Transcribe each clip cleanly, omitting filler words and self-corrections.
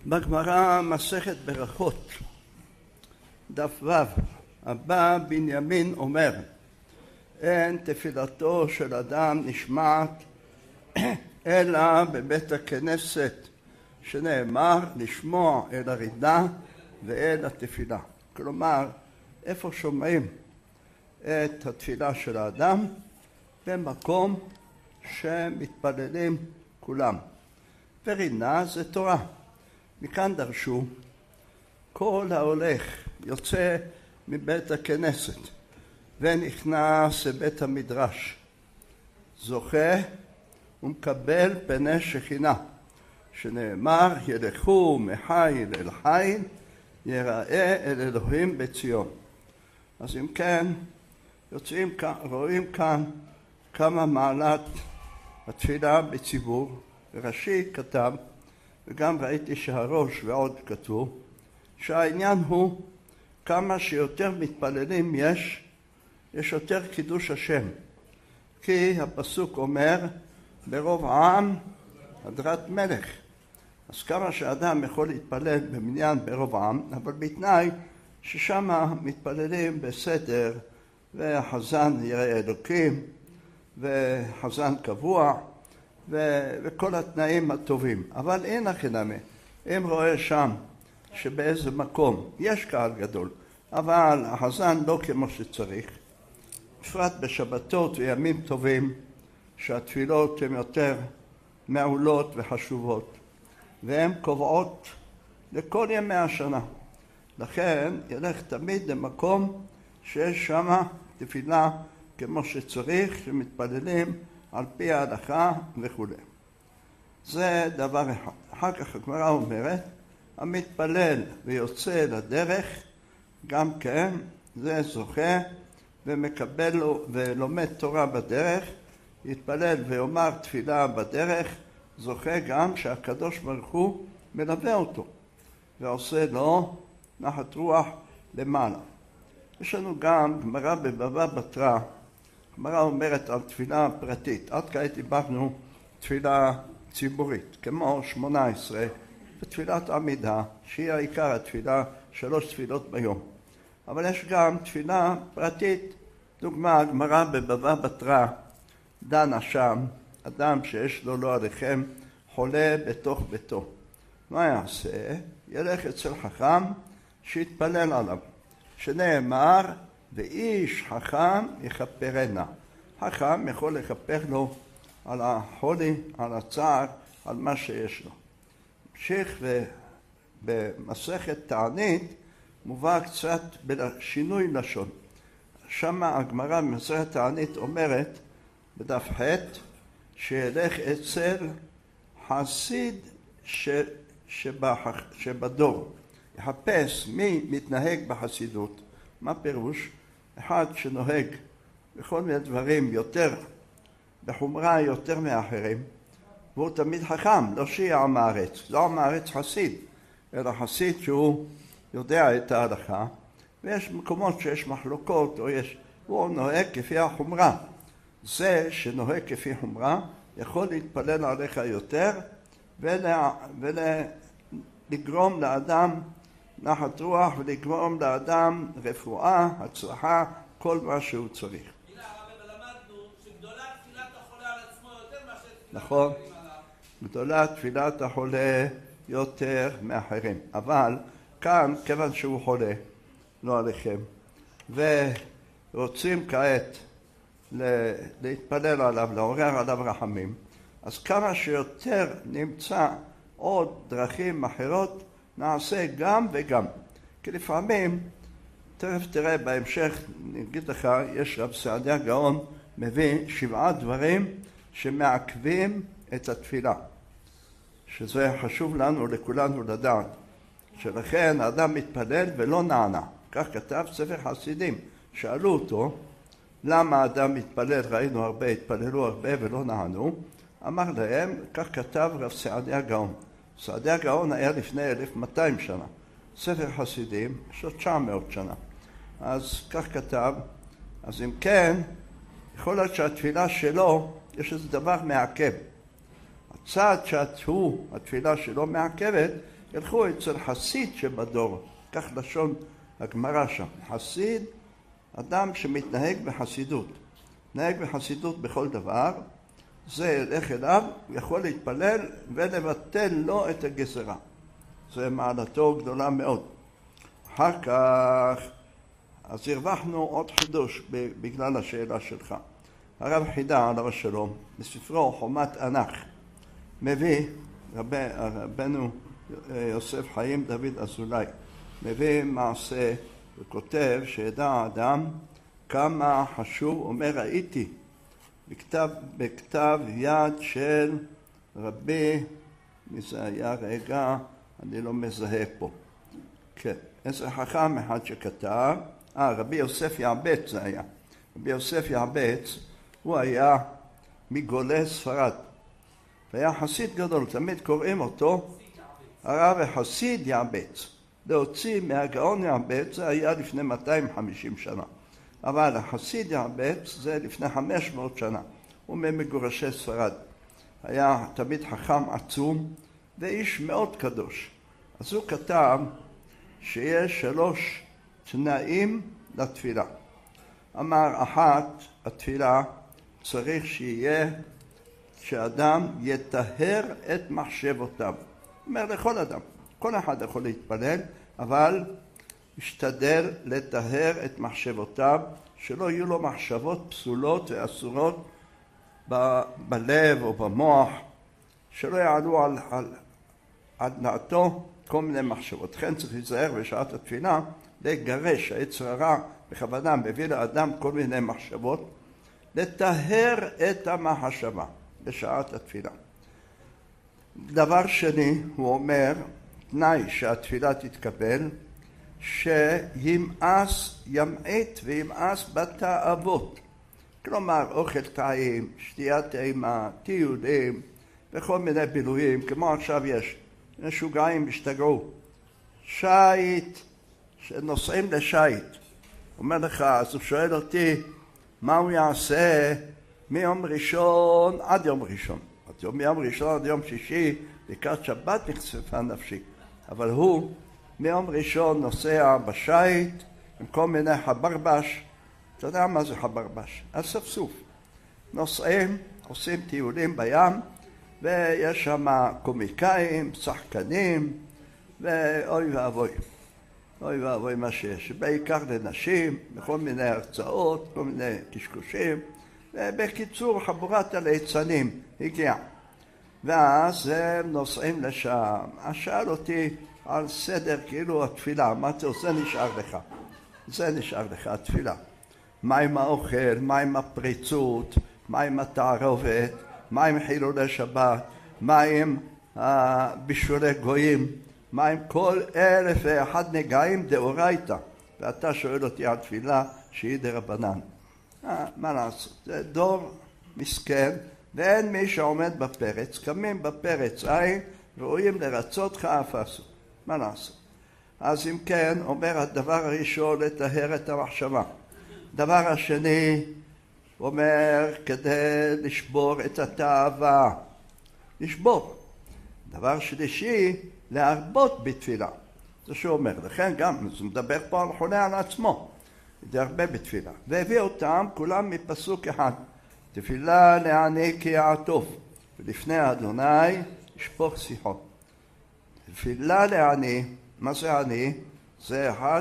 בגמרא מסכת ברכות, דף ו', הבא בנימין אומר, אין תפילתו של אדם נשמעת אלא בבית הכנסת, שנאמר לשמוע אל הרידה ואל התפילה. כלומר, איפה שומעים את התפילה של האדם? במקום שמתפללים כולם. ורינה זה תורה. מכאן דרשו, כל ההולך יוצא מבית הכנסת ונכנס לבית המדרש, זוכה ומקבל פני שכינה, שנאמר ילכו מחיל אל חיל, יראה אל אלוהים בציון. אז אם כן, רואים כאן כמה מעלת התפילה בציבור. רש"י כתב, וגם ראיתי שהראש ועוד כתוב, שהעניין הוא כמה שיותר מתפללים יש יותר קידוש השם. כי הפסוק אומר, ברוב העם הדרת מלך. אז כמה שאדם יכול להתפלל במניין ברוב העם, אבל בתנאי ששם מתפללים בסדר, והחזן יראה אלוקים, וחזן קבוע, וכל התנאים הטובים. אבל אין החינמי, אם רואה שם שבאיזה מקום יש קהל גדול, אבל החזן לא כמו שצריך, בפרט בשבתות וימים טובים, שהתפילות הן יותר מעולות וחשובות, והן קובעות לכל ימי השנה. לכן ילך תמיד למקום שיש שם תפילה כמו שצריך, שמתפללים על פי ההלכה וכו'. זה דבר אחד. אחר כך הגמרא אומרת, המתפלל ויוצא לדרך, גם כן, זה זוכה ומקבל ולומד תורה בדרך, יתפלל ויאמר תפילה בדרך, זוכה גם שהקדוש ברוך הוא מלווה אותו, ועושה לו נחת רוח למעלה. יש לנו גם גמרא בבבא בתרא, גמרא אומרת על תפילה פרטית. עד כעת דיברנו תפילה ציבורית, כמו 18, ותפילת עמידה, שהיא העיקר התפילה, 3 תפילות ביום. אבל יש גם תפילה פרטית, דוגמה, גמרא בבבא בתרא, דנה שם, אדם שיש לו לא עליכם, חולה בתוך ביתו. מה יעשה? ילך אצל חכם שיתפלל עליו, שנאמר, ואיש חכם יכפרנה. חכם יכול לכפר לו על החולי, על הצער, על מה שיש לו. המשיך במסכת תענית מובא קצת בשינוי לשון. שם הגמרא במסכת תענית אומרת בדף ח' שילך אצל חסיד שבדור. יחפש מי מתנהג בחסידות. מה פירוש? אחד שנוהג בכל מיני דברים יותר, בחומרה יותר מאחרים, והוא תמיד חכם, לא שיהיה עם הארץ, לא עם הארץ חסיד, אלא חסיד שהוא יודע את ההלכה, ויש מקומות שיש מחלוקות, הוא נוהג כפי החומרה. זה שנוהג כפי חומרה יכול להתפלל עליך יותר, ולגרום לאדם נחת רוח, ולגרום לאדם רפואה, הצלחה, כל מה שהוא צריך. הנה הרב, למדנו שגדולה תפילת החולה על עצמו יותר מאשר תפילת נכון, אחרים עליו. גדולה תפילת החולה יותר מאחרים. אבל כאן, כיוון שהוא חולה, לא עליכם, ורוצים כעת להתפלל עליו, לעורר עליו רחמים, אז כמה שיותר נמצא עוד דרכים אחרות, נעשה גם וגם. כי לפעמים, תכף תראה בהמשך, נגיד לך, יש רב סעדיה גאון מביא 7 דברים שמעכבים את התפילה. שזה חשוב לנו, לכולנו לדעת. שלכן האדם מתפלל ולא נענה. כך כתב ספר חסידים. שאלו אותו, למה האדם מתפלל, ראינו הרבה, התפללו הרבה ולא נענו. אמר להם, כך כתב רב סעדיה גאון. סעדיה גאון היה לפני 1200 שנה. ספר חסידים, יש לו 900 שנה. אז כך כתב, אז אם כן, יכול להיות שהתפילה שלו, יש איזה דבר מעכב. הצעד שהתפילה שלו מעכבת, ילכו אצל חסיד שבדור, כך לשון הגמרא שם. חסיד, אדם שמתנהג בחסידות. מתנהג בחסידות בכל דבר, זה ילך אליו, הוא יכול להתפלל ולבטל לו את הגזרה. זה מעלתו גדולה מאוד. אחר כך, אז הרווחנו עוד חידוש בגלל השאלה שלך. הרב חידה, עליו השלום, בספרו חומת ענך, מביא, רבנו יוסף חיים דוד אזולאי, מביא מעשה וכותב שידע האדם כמה חשוב, אומר ראיתי בכתב יד של רבי, מי זה היה רגע, אני לא מזהה פה, כן, איזה חכם אחד שכתב, רבי יוסף יעבץ זה היה, רבי יוסף יעבץ, הוא היה מגולי ספרד, והיה חסיד גדול, תמיד קוראים אותו הרב החסיד יעבץ. להוציא מהגאון יעבץ זה היה לפני 250 שנה, אבל החסיד יעבץ זה לפני 500 שנה, הוא ממגורשי ספרד, היה תמיד חכם עצום ואיש מאוד קדוש. אז הוא כתב שיש 3 תנאים לתפילה. אמר אחת, התפילה צריך שיהיה שאדם יטהר את מחשבותיו. אומר לכל אדם, כל אחד יכול להתפלל, אבל ישתדל לטהר את מחשבותיו, שלא יהיו לו מחשבות פסולות ואסורות בלב או במוח, שלא יעלו על דעתו כל מיני מחשבות. לכן צריך להיזהר בשעת התפילה, לגרש היצר הרע בכוונה מביא לאדם כל מיני מחשבות, לטהר את המחשבה בשעת התפילה. דבר שני, הוא אומר, תנאי שהתפילה תתקבל, שימאס, ימעט וימאס בתאוות. כלומר, אוכל טעים, שתיית טעימה, טיולים וכל מיני בילויים, כמו עכשיו יש משוגעים השתגעו. שייט, שנוסעים לשייט. אומר לך, אז הוא שואל אותי, מה הוא יעשה מיום ראשון עד יום ראשון? מיום ראשון עד יום שישי, לקראת שבת נחשפה נפשי. אבל הוא מיום ראשון נוסע בשייט עם כל מיני חברבש. אתה יודע מה זה חברבש? אספסוף. נוסעים, עושים טיולים בים, ויש שם קומיקאים, שחקנים, ואוי ואבוי. אוי ואבוי מה שיש. בעיקר לנשים, בכל מיני הרצאות, כל מיני קשקושים. ובקיצור, חבורת הליצנים הגיעה. ואז הם נוסעים לשם. אז שאל אותי על סדר כאילו התפילה. אמרתי, זה נשאר לך. זה נשאר לך, התפילה. מה עם האוכל? מה עם הפריצות? מה עם התערובת? מה עם חילולי שבת? מה עם בישולי גויים? מה עם כל 1001 נגעים דאורייתא? ואתה שואל אותי על תפילה שהיא דרבנן. מה לעשות? זה דור מסכן, ואין מי שעומד בפרץ, קמים בפרץ עין, ורואים לרצות חאפסו. מה לעשות? אז אם כן, אומר הדבר הראשון לטהר את המחשבה. דבר השני, אומר, כדי לשבור את התאווה. לשבור. דבר שלישי, להרבות בתפילה. זה שהוא אומר. לכן גם, זה מדבר פה על חולה על עצמו. זה הרבה בתפילה. והביא אותם כולם מפסוק אחד. תפילה לעני כי יעטוף. ולפני אדוני ישפוך שיחו. תפילה לעני, מה זה עני? זה אחד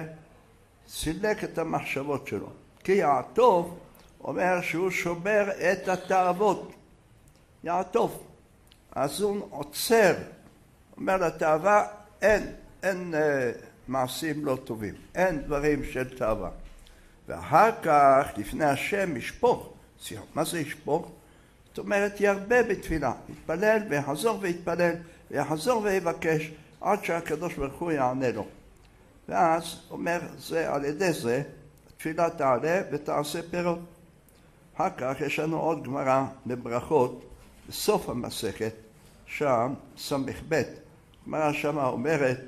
שסילק את המחשבות שלו. כי יעטוף אומר שהוא שובר את התאוות. יעטוף. אז הוא עוצר. אומר לתאווה, אין מעשים לא טובים. אין דברים של תאווה. ואחר כך, לפני השם, ישפוך. מה זה ישפוך? זאת אומרת, ירבה בתפילה. יתפלל ויחזור ויתפלל, ויחזור ויבקש, עד שהקדוש ברוך הוא יענה לו. ואז אומר, זה על ידי זה, התפילה תעלה ותעשה פירות. אחר כך יש לנו עוד גמרא לברכות, בסוף המסכת, שם, סמך ב', גמרא שמה אומרת,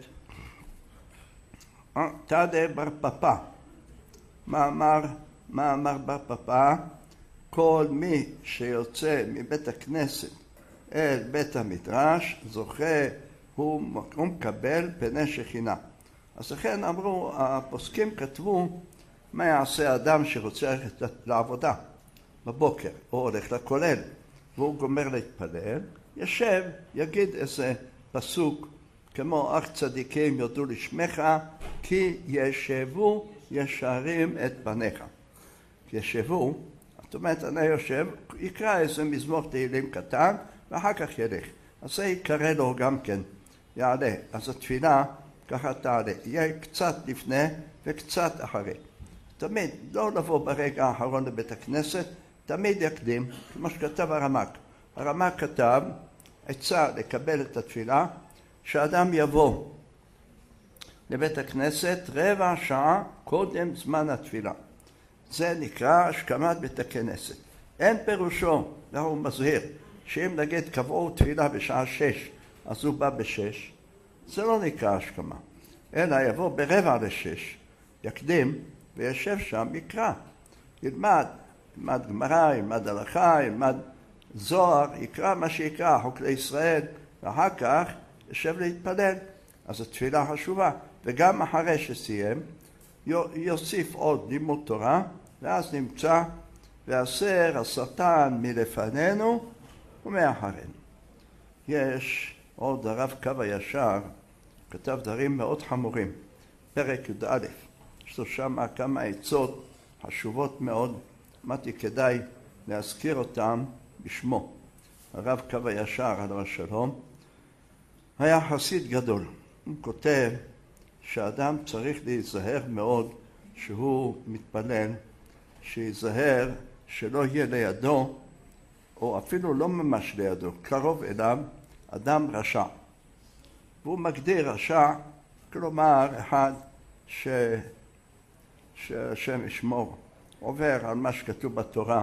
תעדה בר פפא. מה אמר בר פפא? כל מי שיוצא מבית הכנסת אל בית המדרש, זוכה הוא מקבל פני שכינה. אז לכן אמרו, הפוסקים כתבו, מה יעשה אדם שרוצה ללכת לעבודה בבוקר, או הולך לכולל, והוא גומר להתפלל, ישב, יגיד איזה פסוק, כמו אך צדיקים יודו לשמך, כי ישבו ישרים את פניך. ישבו, זאת אומרת, אני יושב, יקרא איזה מזמור תהילים קטן, ואחר כך ילך. אז זה יקרא לו גם כן, יעלה. אז התפילה ככה תעלה, יהיה קצת לפני וקצת אחרי. תמיד, לא לבוא ברגע האחרון לבית הכנסת, תמיד יקדים, כמו שכתב הרמ"ק. הרמ"ק כתב, עצה לקבל את התפילה, שאדם יבוא לבית הכנסת רבע שעה קודם זמן התפילה. זה נקרא השכמת בית הכנסת. אין פירושו, והוא מזהיר, שאם נגיד קבעו תפילה בשעה 6, אז הוא בא ב6, זה לא נקרא השכמה. אלא יבוא ברבע ל6, יקדים וישב שם, יקרא. ילמד גמרא, ילמד הלכה, ילמד זוהר, יקרא מה שיקרא, חוק לישראל, ואחר כך יושב להתפלל. אז התפילה חשובה. וגם אחרי שסיים, יוסיף עוד לימוד תורה, ואז נמצא, והסר השטן מלפנינו ומאחרינו. יש עוד הרב קו הישר, כתב דברים מאוד חמורים, פרק י"א, יש לו שם כמה עצות חשובות מאוד, אמרתי כדאי להזכיר אותם בשמו. הרב קו הישר, עליו השלום, היה חסיד גדול. הוא כותב שאדם צריך להיזהר מאוד שהוא מתפלל, שיזהר שלא יהיה לידו, או אפילו לא ממש לידו, קרוב אליו, אדם רשע. והוא מגדיר רשע, כלומר אחד שהשם ישמור, עובר על מה שכתוב בתורה,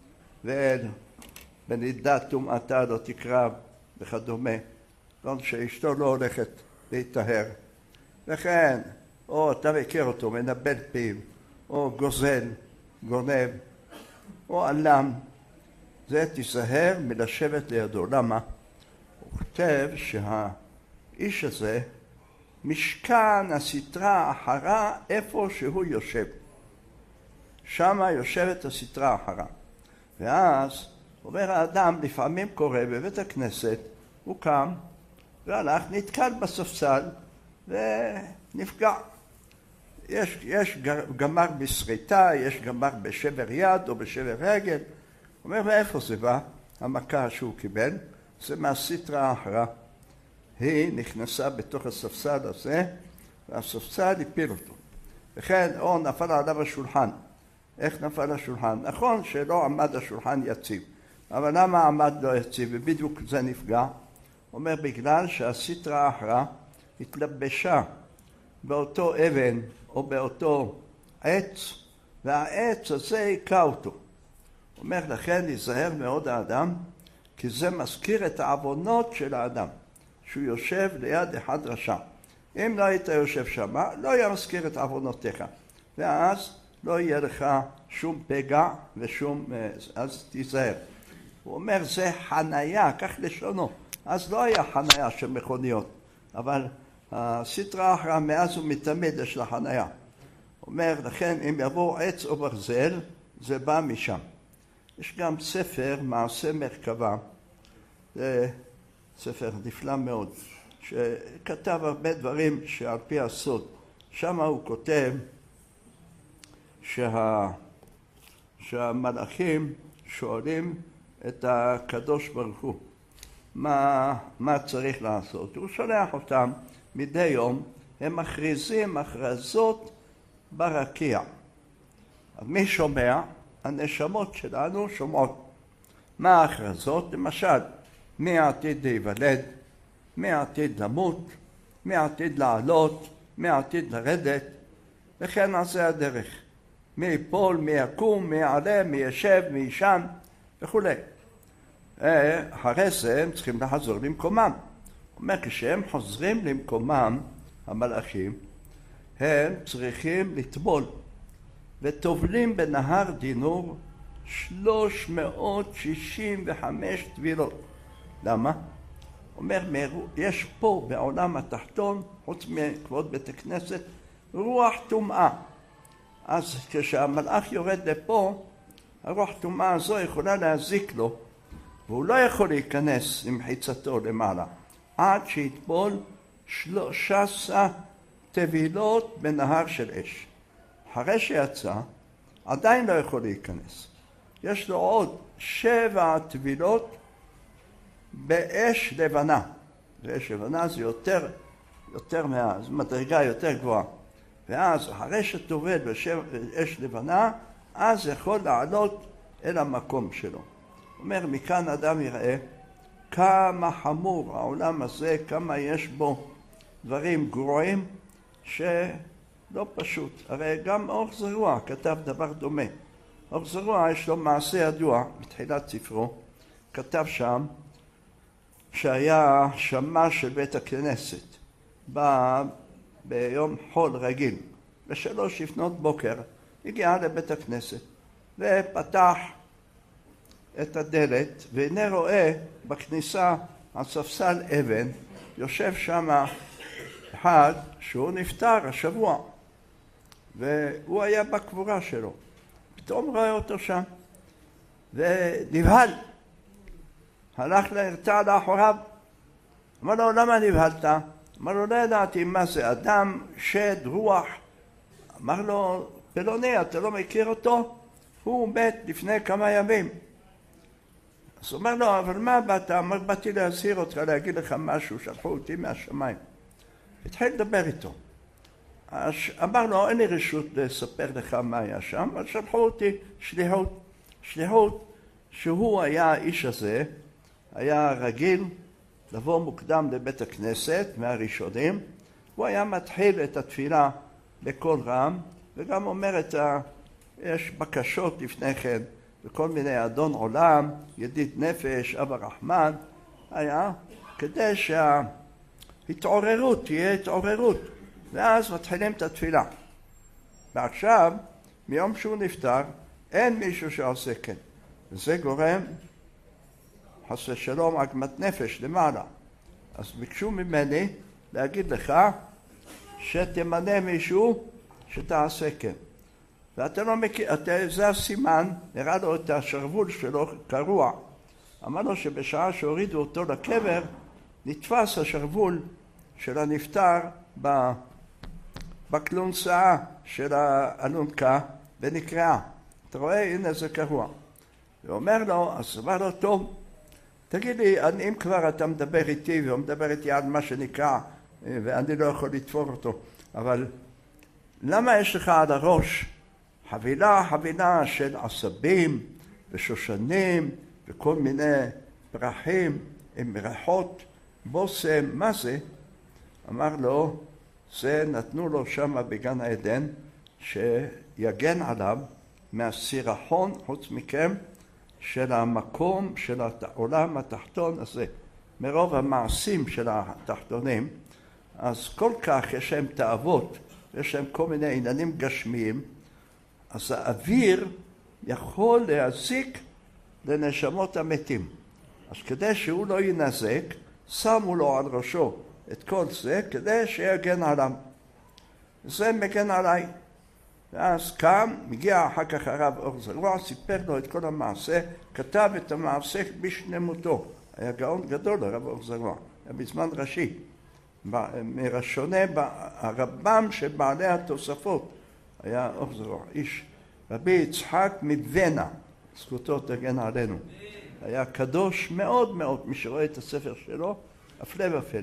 ובנידת טומאתה לא תקרב וכדומה, שאשתו לא הולכת להתאהר. וכן, או אתה מכיר אותו, מנבל פיו, או גוזל, גונב, או עלם, זה תיזהר מלשבת לידו. למה? הוא כותב שהאיש הזה, משכן הסתרה אחרה איפה שהוא יושב. שמה יושבת הסתרה אחרה. ואז, אומר האדם, לפעמים קורה בבית הכנסת, הוא קם, והלך, נתקל בספסל, ונפגע. יש גמר בסריטה, יש גמר בשבר יד או בשבר רגל. הוא אומר, מאיפה זה בא? המכה שהוא קיבל, זה מהסתרה האחרה. היא נכנסה בתוך הספסל הזה, והספסל הפיל אותו. וכן, או נפל עליו השולחן. איך נפל השולחן? נכון שלא עמד השולחן יציב, אבל למה עמד לא יציב? ובדיוק זה נפגע. אומר, בגלל שהסתרה האחרה התלבשה באותו אבן או באותו עץ, והעץ הזה היכה אותו. אומר, לכן להיזהר מאוד האדם, כי זה מזכיר את העוונות של האדם, שהוא יושב ליד אחד רשע. אם לא היית יושב שם, לא היה מזכיר את עוונותיך, ואז לא יהיה לך שום פגע ושום, אז תיזהר. הוא אומר, זה חנייה, כך לשונו. אז לא היה חנייה של מכוניות, אבל הסתרה האחרה מאז ומתמיד יש לה חנייה. הוא אומר, לכן אם יבוא עץ או ברזל, זה בא משם. יש גם ספר, מעשה מרכבה, זה ספר נפלא מאוד, שכתב הרבה דברים שעל פי הסוד. שם הוא כותב שהמלאכים שואלים את הקדוש ברוך הוא, מה צריך לעשות? הוא שולח אותם מדי יום, הם מכריזים הכרזות ברקיע. אז מי שומע? הנשמות שלנו שומעות. מה ההכרזות? למשל, מי עתיד להיוולד, מי עתיד למות, מי עתיד לעלות, מי עתיד לרדת, וכן על זה הדרך. מי ייפול, מי יקום, מי יעלה, מי ישב, מי ישן, וכו'. אחרי זה הם צריכים לחזור למקומם. זאת אומרת, כשהם חוזרים למקומם, המלאכים, הם צריכים לטבול, וטובלים בנהר דינור 365 טבילות. למה? אומר, יש פה בעולם התחתון, חוץ מכבוד בית הכנסת, רוח טומאה. אז כשהמלאך יורד לפה, הרוח טומאה הזו יכולה להזיק לו, והוא לא יכול להיכנס עם חיצתו למעלה, עד שיטבול 13 טבילות בנהר של אש. אחרי שיצא, עדיין לא יכול להיכנס. יש לו עוד 7 טבילות באש לבנה. ואש לבנה זה יותר זו מדרגה יותר גבוהה. ואז אחרי שטובל באש לבנה, אז יכול לעלות אל המקום שלו. אומר, מכאן אדם יראה כמה חמור העולם הזה, כמה יש בו דברים גרועים שלא פשוט. הרי גם אור זרוע כתב דבר דומה. אור זרוע יש לו מעשה ידוע בתחילת ספרו. כתב שם שהיה שמש של בית הכנסת. בא ביום חול רגיל, ב3 לפנות בוקר, הגיע לבית הכנסת ופתח את הדלת, והנה רואה בכניסה על ספסל אבן, יושב שם אחד שהוא נפטר השבוע, והוא היה בקבורה שלו. פתאום רואה אותו שם, ונבהל. הלך להרתע לאחוריו, אמר לו, למה נבהלת? אמר לו, לא ידעתי מה זה, אדם, שד, רוח. אמר לו, פלוני, אתה לא מכיר אותו? הוא מת לפני כמה ימים. אז הוא אומר לו, אבל מה באת? אמר, באתי להזהיר אותך, להגיד לך משהו, שלחו אותי מהשמיים. התחיל לדבר איתו. אז אמר לו, אין לי רשות לספר לך מה היה שם, אז שלחו אותי שליחות שהוא היה האיש הזה, היה רגיל לבוא מוקדם לבית הכנסת מהראשונים, הוא היה מתחיל את התפילה בקול רם, וגם אומר יש בקשות לפני כן, וכל מיני אדון עולם, ידיד נפש, אבא רחמן, היה כדי שההתעוררות תהיה התעוררות, ואז מתחילים את התפילה. ועכשיו, מיום שהוא נפטר, אין מישהו שעושה כן, וזה גורם חס ושלום עגמת נפש למעלה. אז ביקשו ממני להגיד לך שתמנה מישהו שתעשה כן. ואתה לא מכיר, זה הסימן, נראה לו את השרוול שלו קרוע. אמר לו שבשעה שהורידו אותו לקבר, נתפס השרוול של הנפטר בקלונסה של האלונקה ונקרעה. אתה רואה? הנה זה קרוע. ואומר לו, אז אמר לו, טוב, תגיד לי, אם כבר אתה מדבר איתי והוא מדבר איתי על מה שנקרא ואני לא יכול לתפור אותו, אבל למה יש לך על הראש חבילה של עשבים ושושנים וכל מיני פרחים עם ריחות בושם? מה זה? אמר לו, זה נתנו לו שם בגן העדן שיגן עליו מהסירחון חוץ מכם של המקום של העולם התחתון הזה. מרוב המעשים של התחתונים, אז כל כך יש להם תאוות, יש להם כל מיני עניינים גשמיים, אז האוויר יכול להזיק לנשמות המתים. אז כדי שהוא לא ינזק, שמו לו על ראשו את כל זה כדי שיגן עליו. זה מגן עליי. ואז קם, מגיע אחר כך הרב אור זרוע, סיפר לו את כל המעשה, כתב את המעשה בשלמותו. היה גאון גדול הרב אור זרוע, היה בזמן ראשי. מראשוני הרבם שבעלי התוספות היה אור זרוע, איש. רבי יצחק מבנה, זכותו תגן עלינו. היה קדוש מאוד מאוד, מי שרואה את הספר שלו, הפלא ופלא.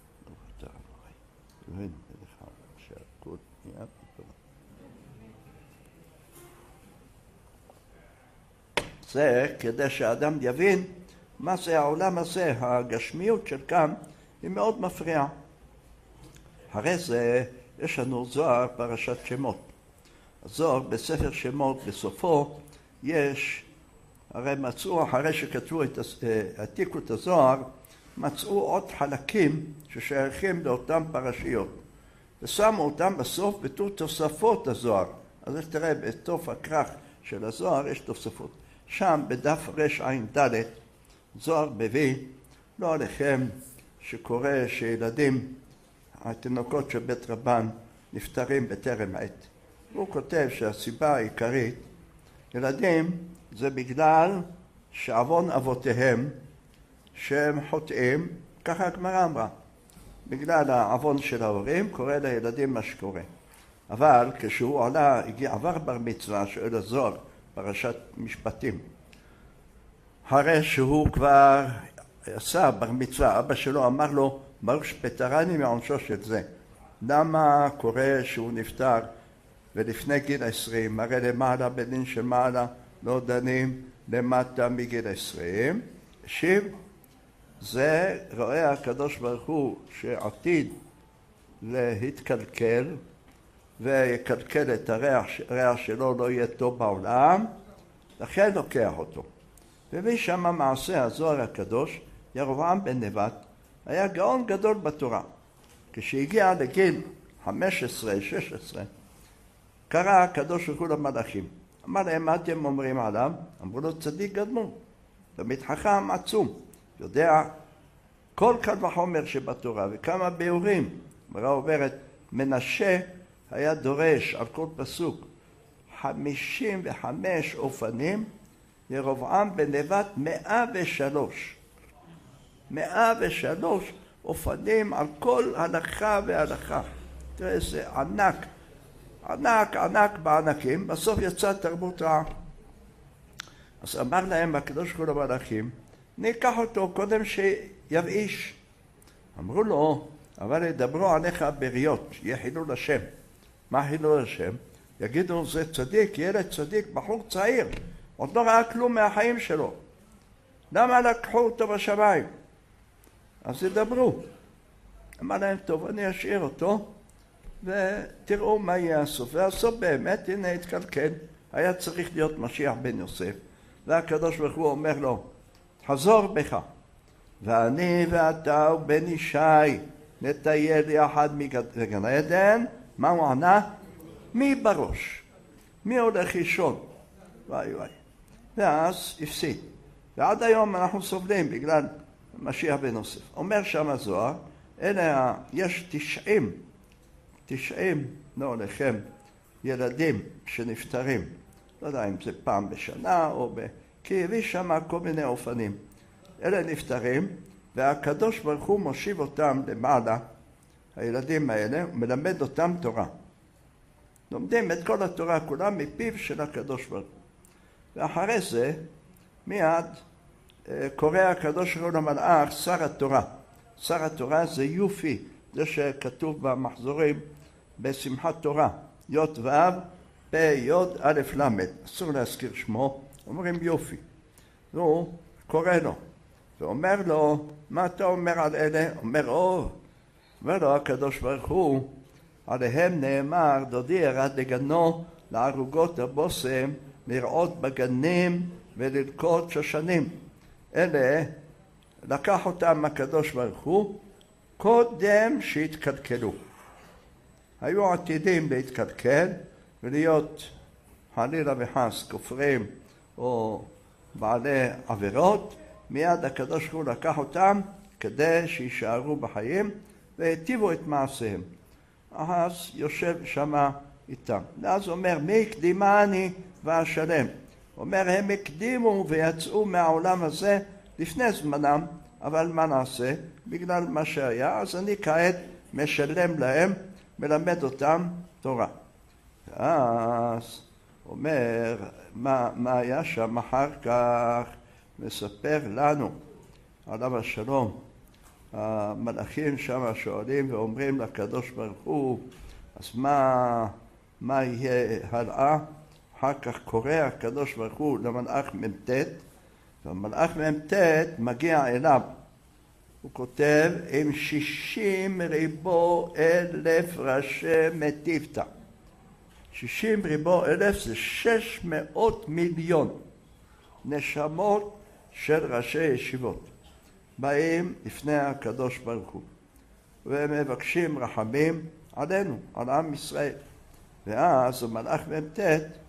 זה כדי שהאדם יבין מה זה העולם הזה, הגשמיות של כאן היא מאוד מפריעה. הרי זה יש לנו זוהר פרשת שמות. הזוהר בספר שמות בסופו יש, הרי מצאו אחרי שכתבו העתיקו את הזוהר, מצאו עוד חלקים ששייכים לאותם פרשיות ושמו אותם בסוף בתור תוספות הזוהר. אז תראה בתוף הכרך של הזוהר יש תוספות. שם בדף רע"ד זוהר מביא, לא עליכם, שקורה שילדים, התינוקות של בית רבן, נפטרים בטרם עת. הוא כותב שהסיבה העיקרית, ילדים זה בגלל שעוון אבותיהם שהם חוטאים, ככה הגמרא אמרה. בגלל העוון של ההורים קורה לילדים מה שקורה. אבל כשהוא עבר בר מצווה, שואל הזוהר, פרשת משפטים, הרי שהוא כבר עשה בר מצווה, אבא שלו אמר לו, ברוך שפטרני מעונשו של זה. למה קורה שהוא נפטר ולפני גיל 20, הרי למעלה בדין של מעלה לא דנים למטה מגיל 20. שיב, זה רואה הקדוש ברוך הוא שעתיד להתקלקל ויקלקל את הריח שלו, לא יהיה טוב בעולם, לכן לוקח אותו. ומשם מעשה הזוהר הקדוש, ירבעם בן נבט היה גאון גדול בתורה. כשהגיע לגיל 15-16 קרא הקדוש ברוך הוא למלאכים, אמר להם, מה אתם אומרים עליו? אמרו לו, צדיק גדול, תלמיד חכם עצום, יודע כל קל וחומר שבתורה וכמה ביאורים. הגמרא אומרת, מנשה היה דורש על כל פסוק 55 אופנים, ירבעם בן נבט 103 אופנים על כל הלכה והלכה. תראה איזה ענק בענקים, בסוף יצא תרבות רעה. אז אמר להם הקדוש ברוך הוא למלאכים, ניקח אותו קודם שיבאיש. אמרו לו, אבל ידברו עליך בריות, יהיה חילול השם. מה חילול השם? יגידו, זה צדיק, ילד צדיק, בחור צעיר, עוד לא ראה כלום מהחיים שלו. למה לקחו אותו בשמיים? אז ידברו. אמר להם, טוב, אני אשאיר אותו, ותראו מה יהיה הסוף. והסוף באמת, הנה התקלקל, היה צריך להיות משיח בן יוסף. והקדוש ברוך הוא אומר לו, חזור בך, ואני ואתה ובן ישי נטייל יחד מגן עדן. מה הוא ענה? מי בראש? מי הולך לישון? וואי. ואז הפסיד. ועד היום אנחנו סובלים בגלל משיח בן יוסף. אומר שם הזוהר, אלה יש 90 לכם ילדים שנפטרים, לא יודע אם זה פעם בשנה או כי הביא שם כל מיני אופנים. אלה נפטרים והקדוש ברוך הוא מושיב אותם למעלה, הילדים האלה, מלמד אותם תורה. לומדים את כל התורה כולם מפיו של הקדוש ברוך הוא. ואחרי זה מיד קורא הקדוש ברוך הוא למלאך שר התורה. שר התורה זה יופי, זה שכתוב במחזורים בשמחת תורה, י' ו' פ' י' א' ל', אסור להזכיר שמו, אומרים יופי. הוא קורא לו ואומר לו, מה אתה אומר על אלה? אומר לו הקדוש ברוך הוא, עליהם נאמר, דודי ירד לגנו לערוגות הבושם, לרעות בגנים וללקוט שושנים. אלה לקח אותם הקדוש ברוך הוא קודם שהתקלקלו. היו עתידים להתקלקל ולהיות חלילה וחס כופרים או בעלי עבירות. מיד הקדוש ברוך הוא לקח אותם כדי שישארו בחיים והטיבו את מעשיהם. אז יושב שמה איתם. ואז אומר, מי הקדימני ואשלם? אומר, הם הקדימו ויצאו מהעולם הזה לפני זמנם, אבל מה נעשה? בגלל מה שהיה, אז אני כעת משלם להם, מלמד אותם תורה. אז אומר, מה היה שם אחר כך? מספר לנו, עליו השלום, המלאכים שם שואלים ואומרים לקדוש ברוך הוא, אז מה יהיה הלאה? אחר כך קורא הקדוש ברוך הוא למלאך מ"ט, והמלאך מ"ט מגיע אליו. הוא כותב, עם 60,000,000 ראשי מטיבתא. 60,000,000 זה 600 מיליון נשמות של ראשי ישיבות. באים לפני הקדוש ברוך הוא ומבקשים רחמים עלינו, על עם ישראל. ואז המלאך מ"ט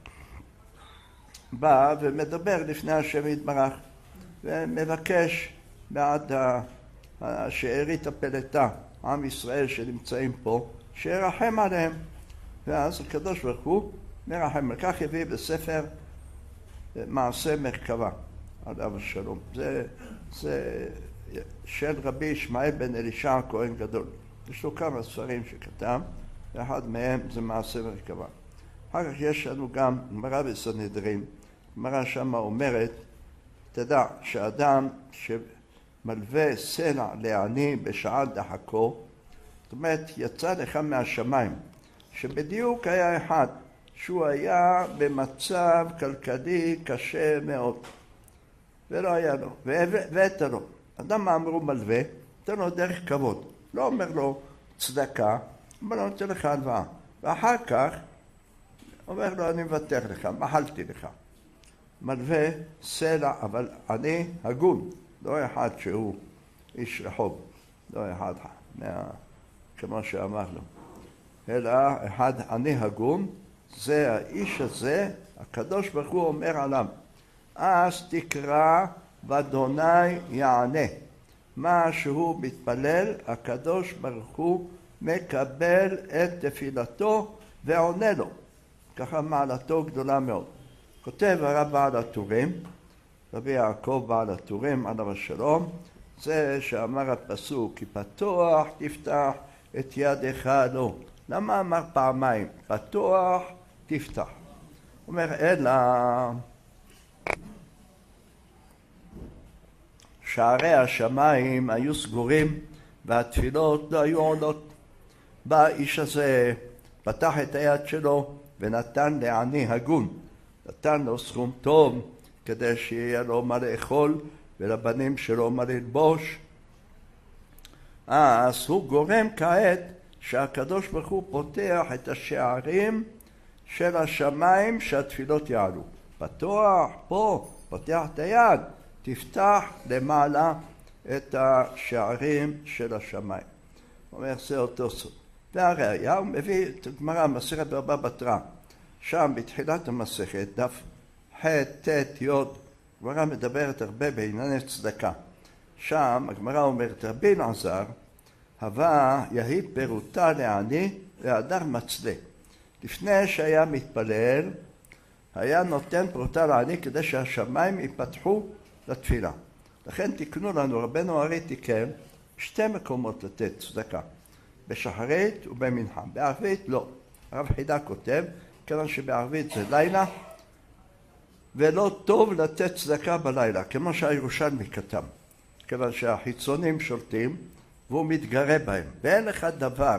בא ומדבר לפני השם יתברך ומבקש בעד שארית הפלטה, עם ישראל שנמצאים פה, שירחם עליהם. ואז הקדוש ברוך הוא מרחם. כך הביא בספר מעשה מרכבה, עליו השלום. זה של רבי ישמעאל בן אלישע הכהן גדול. יש לו כמה ספרים שכתב, ואחד מהם זה מעשה מרכבה. אחר כך יש לנו גם גמרא בסנהדרין. גמרא שמה אומרת, תדע שאדם שמלווה סלע לעני בשעה דחקו, זאת אומרת יצא לך מהשמיים, שבדיוק היה אחד שהוא היה במצב כלכלי קשה מאוד ולא היה לו, והבאת לו. אדם מה אמרו מלווה, נותן לו דרך כבוד, לא אומר לו צדקה, אומר לו נותן לך הלוואה, ואחר כך אומר לו אני מבטח לך, מחלתי לך. מלווה סלע, אבל אני הגון, לא אחד שהוא איש רחוב, לא אחד כמו שאמרנו, אלא אחד אני הגון, זה האיש הזה, הקדוש ברוך הוא אומר עליו, אז תקרא ואדוני יענה. מה שהוא מתפלל, הקדוש ברוך הוא מקבל את תפילתו ועונה לו. ככה מעלתו גדולה מאוד. כותב הרב בעל הטורים, רבי יעקב בעל הטורים עליו השלום, זה שאמר הפסוק, כי פתוח תפתח את ידך לו. למה אמר פעמיים? פתוח תפתח. אומר, אלא שערי השמיים היו סגורים והתפילות לא היו עולות. בא האיש הזה, פתח את היד שלו ונתן לעני הגון. נתן לו סכום טוב כדי שיהיה לו מה לאכול ולבנים שלו מה ללבוש. אז הוא גורם כעת שהקדוש ברוך הוא פותח את השערים של השמיים שהתפילות יעלו. פתוח פה, פותח את היד, תפתח למעלה את השערים של השמיים. הוא אומר, זה אותו סוד. והראיה, הוא מביא את הגמרא, מסכת בבא בתרא, שם בתחילת המסכת, דף ח' ט' י', הגמרא מדברת הרבה בענייני צדקה. שם הגמרא אומרת, רבי אלעזר, הווה יהי פירוטה לעני והדר מצלה. לפני שהיה מתפלל, היה נותן פירוטה לעני כדי שהשמיים ייפתחו לתפילה. לכן תקנו לנו, רבנו הרי תיקן, שתי מקומות לתת צדקה, בשחרית ובמנחה. בערבית לא. הרב חידה כותב, כיוון שבערבית זה לילה, ולא טוב לתת צדקה בלילה, כמו שהירושלמי כתב, כיוון שהחיצונים שולטים, והוא מתגרה בהם. ואין לך דבר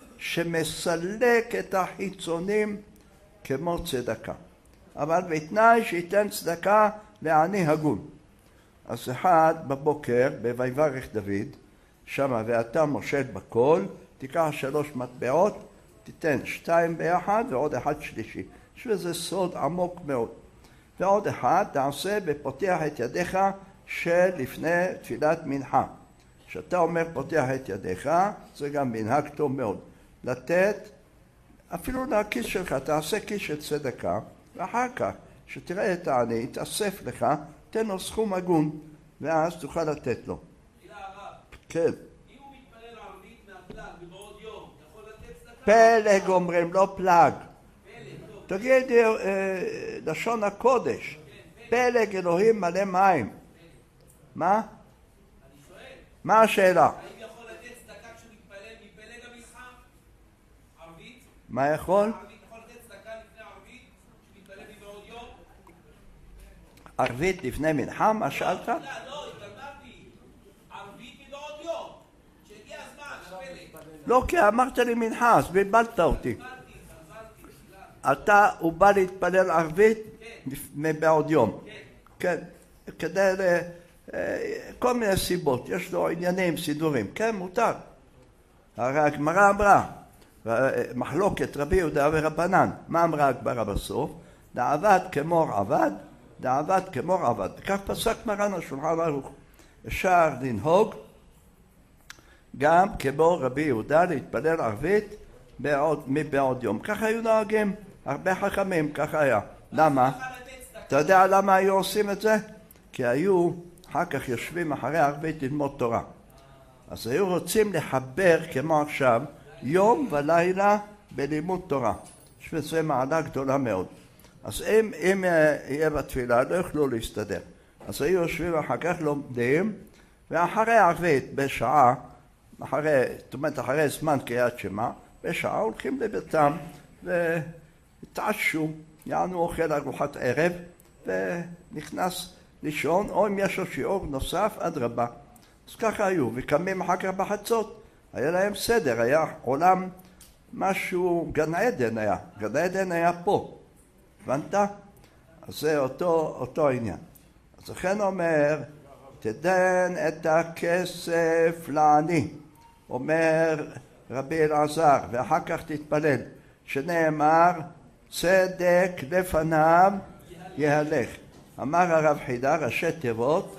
שמסלק את החיצונים כמו צדקה. אבל בתנאי שייתן צדקה לעני הגון. אז אחד בבוקר, בויברך דוד, שמה ואתה מושל בכל, תיקח 3 מטבעות, תיתן 2 ביחד ועוד 1 שלישי. יש בזה סוד עמוק מאוד. ועוד אחד תעשה בפותח את ידיך שלפני תפילת מנחה. כשאתה אומר פותח את ידיך, זה גם מנהג טוב מאוד. לתת, אפילו לכיס שלך, תעשה כיס של צדקה, ואחר כך, שתראה את העני, תאסף לך, תן לו סכום הגון, ואז תוכל לתת לו. מילה הרב. כן. אם הוא מתפלל ערבית מהפלג ובעוד יום, יכול לתת צדקה? פלג אומרים, לא פלג. פלג, טוב. תגיד לשון הקודש, פלג אלוהים מלא מים. מה? אני שואל. מה השאלה? האם יכול לתת צדקה כשהוא מתפלל מפלג המסחר? ערבית? מה יכול? ערבית יכול לתת צדקה לפני ערבית כשהוא מתפלל מבעוד יום? ערבית לפני מנחה, מה שאלת? לא, התכוונתי. ערבית מבעוד יום. שהגיע הזמן, הפלג. לא, כי אמרת לי מנחה, אז בלבלת אותי. התכוונתי. הוא בא להתפלל ערבית מבעוד יום. כן. כדי כל מיני סיבות, יש לו עניינים, סידורים. כן, מותר. הרי הגמרא אמרה, מחלוקת רבי יהודה ורבנן. מה אמרה הגמרא בסוף? דעבד כמור עבד, דעבד כמור עבד. כך פסק מרן השולחן ערוך. אפשר לנהוג גם כמו רבי יהודה להתפלל ערבית מבעוד יום. ככה היו נוהגים, הרבה חכמים, ככה היה. למה? אתה יודע למה היו עושים את זה? כי היו אחר כך יושבים אחרי ערבית ללמוד תורה. אז היו רוצים לחבר כמו עכשיו יום ולילה בלימוד תורה, שזה מעלה גדולה מאוד. אז אם יהיה בתפילה לא יוכלו להסתדר, אז היו יושבים אחר כך לומדים, ואחרי ערבית בשעה, זאת אומרת אחרי זמן קריאת שמע, בשעה הולכים לביתם והתעשו, יענו אוכל ארוחת ערב ונכנס לישון, או אם יש לו שיעור נוסף אדרבה. אז ככה היו, וקמים אחר כך בחצות, היה להם סדר, היה עולם משהו, גן עדן היה, גן עדן היה פה, הבנת? אז זה אותו עניין. אז לכן אומר, תדן את הכסף לעני, אומר רבי אלעזר, ואחר כך תתפלל, שנאמר, צדק לפניו יהלך. אמר הרב חידה, ראשי תיבות,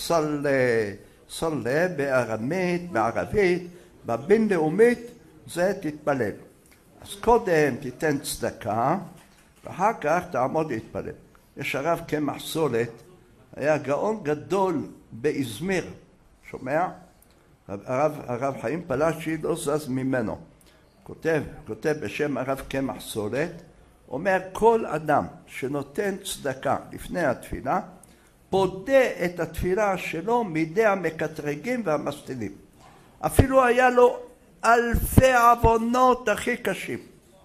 סלה בארמית, בערבית, בבינלאומית, זה תתפלל. אז קודם תיתן צדקה, ואחר כך תעמוד להתפלל. יש הרב קמח סולת, היה גאון גדול באזמיר, שומע? הרב חיים פלאשי לא זז ממנו. כותב בשם הרב קמח סולת, אומר כל אדם שנותן צדקה לפני התפילה, פודה את התפילה שלו מידי המקטרגים והמסטילים. אפילו היה לו אלפי עוונות הכי קשים.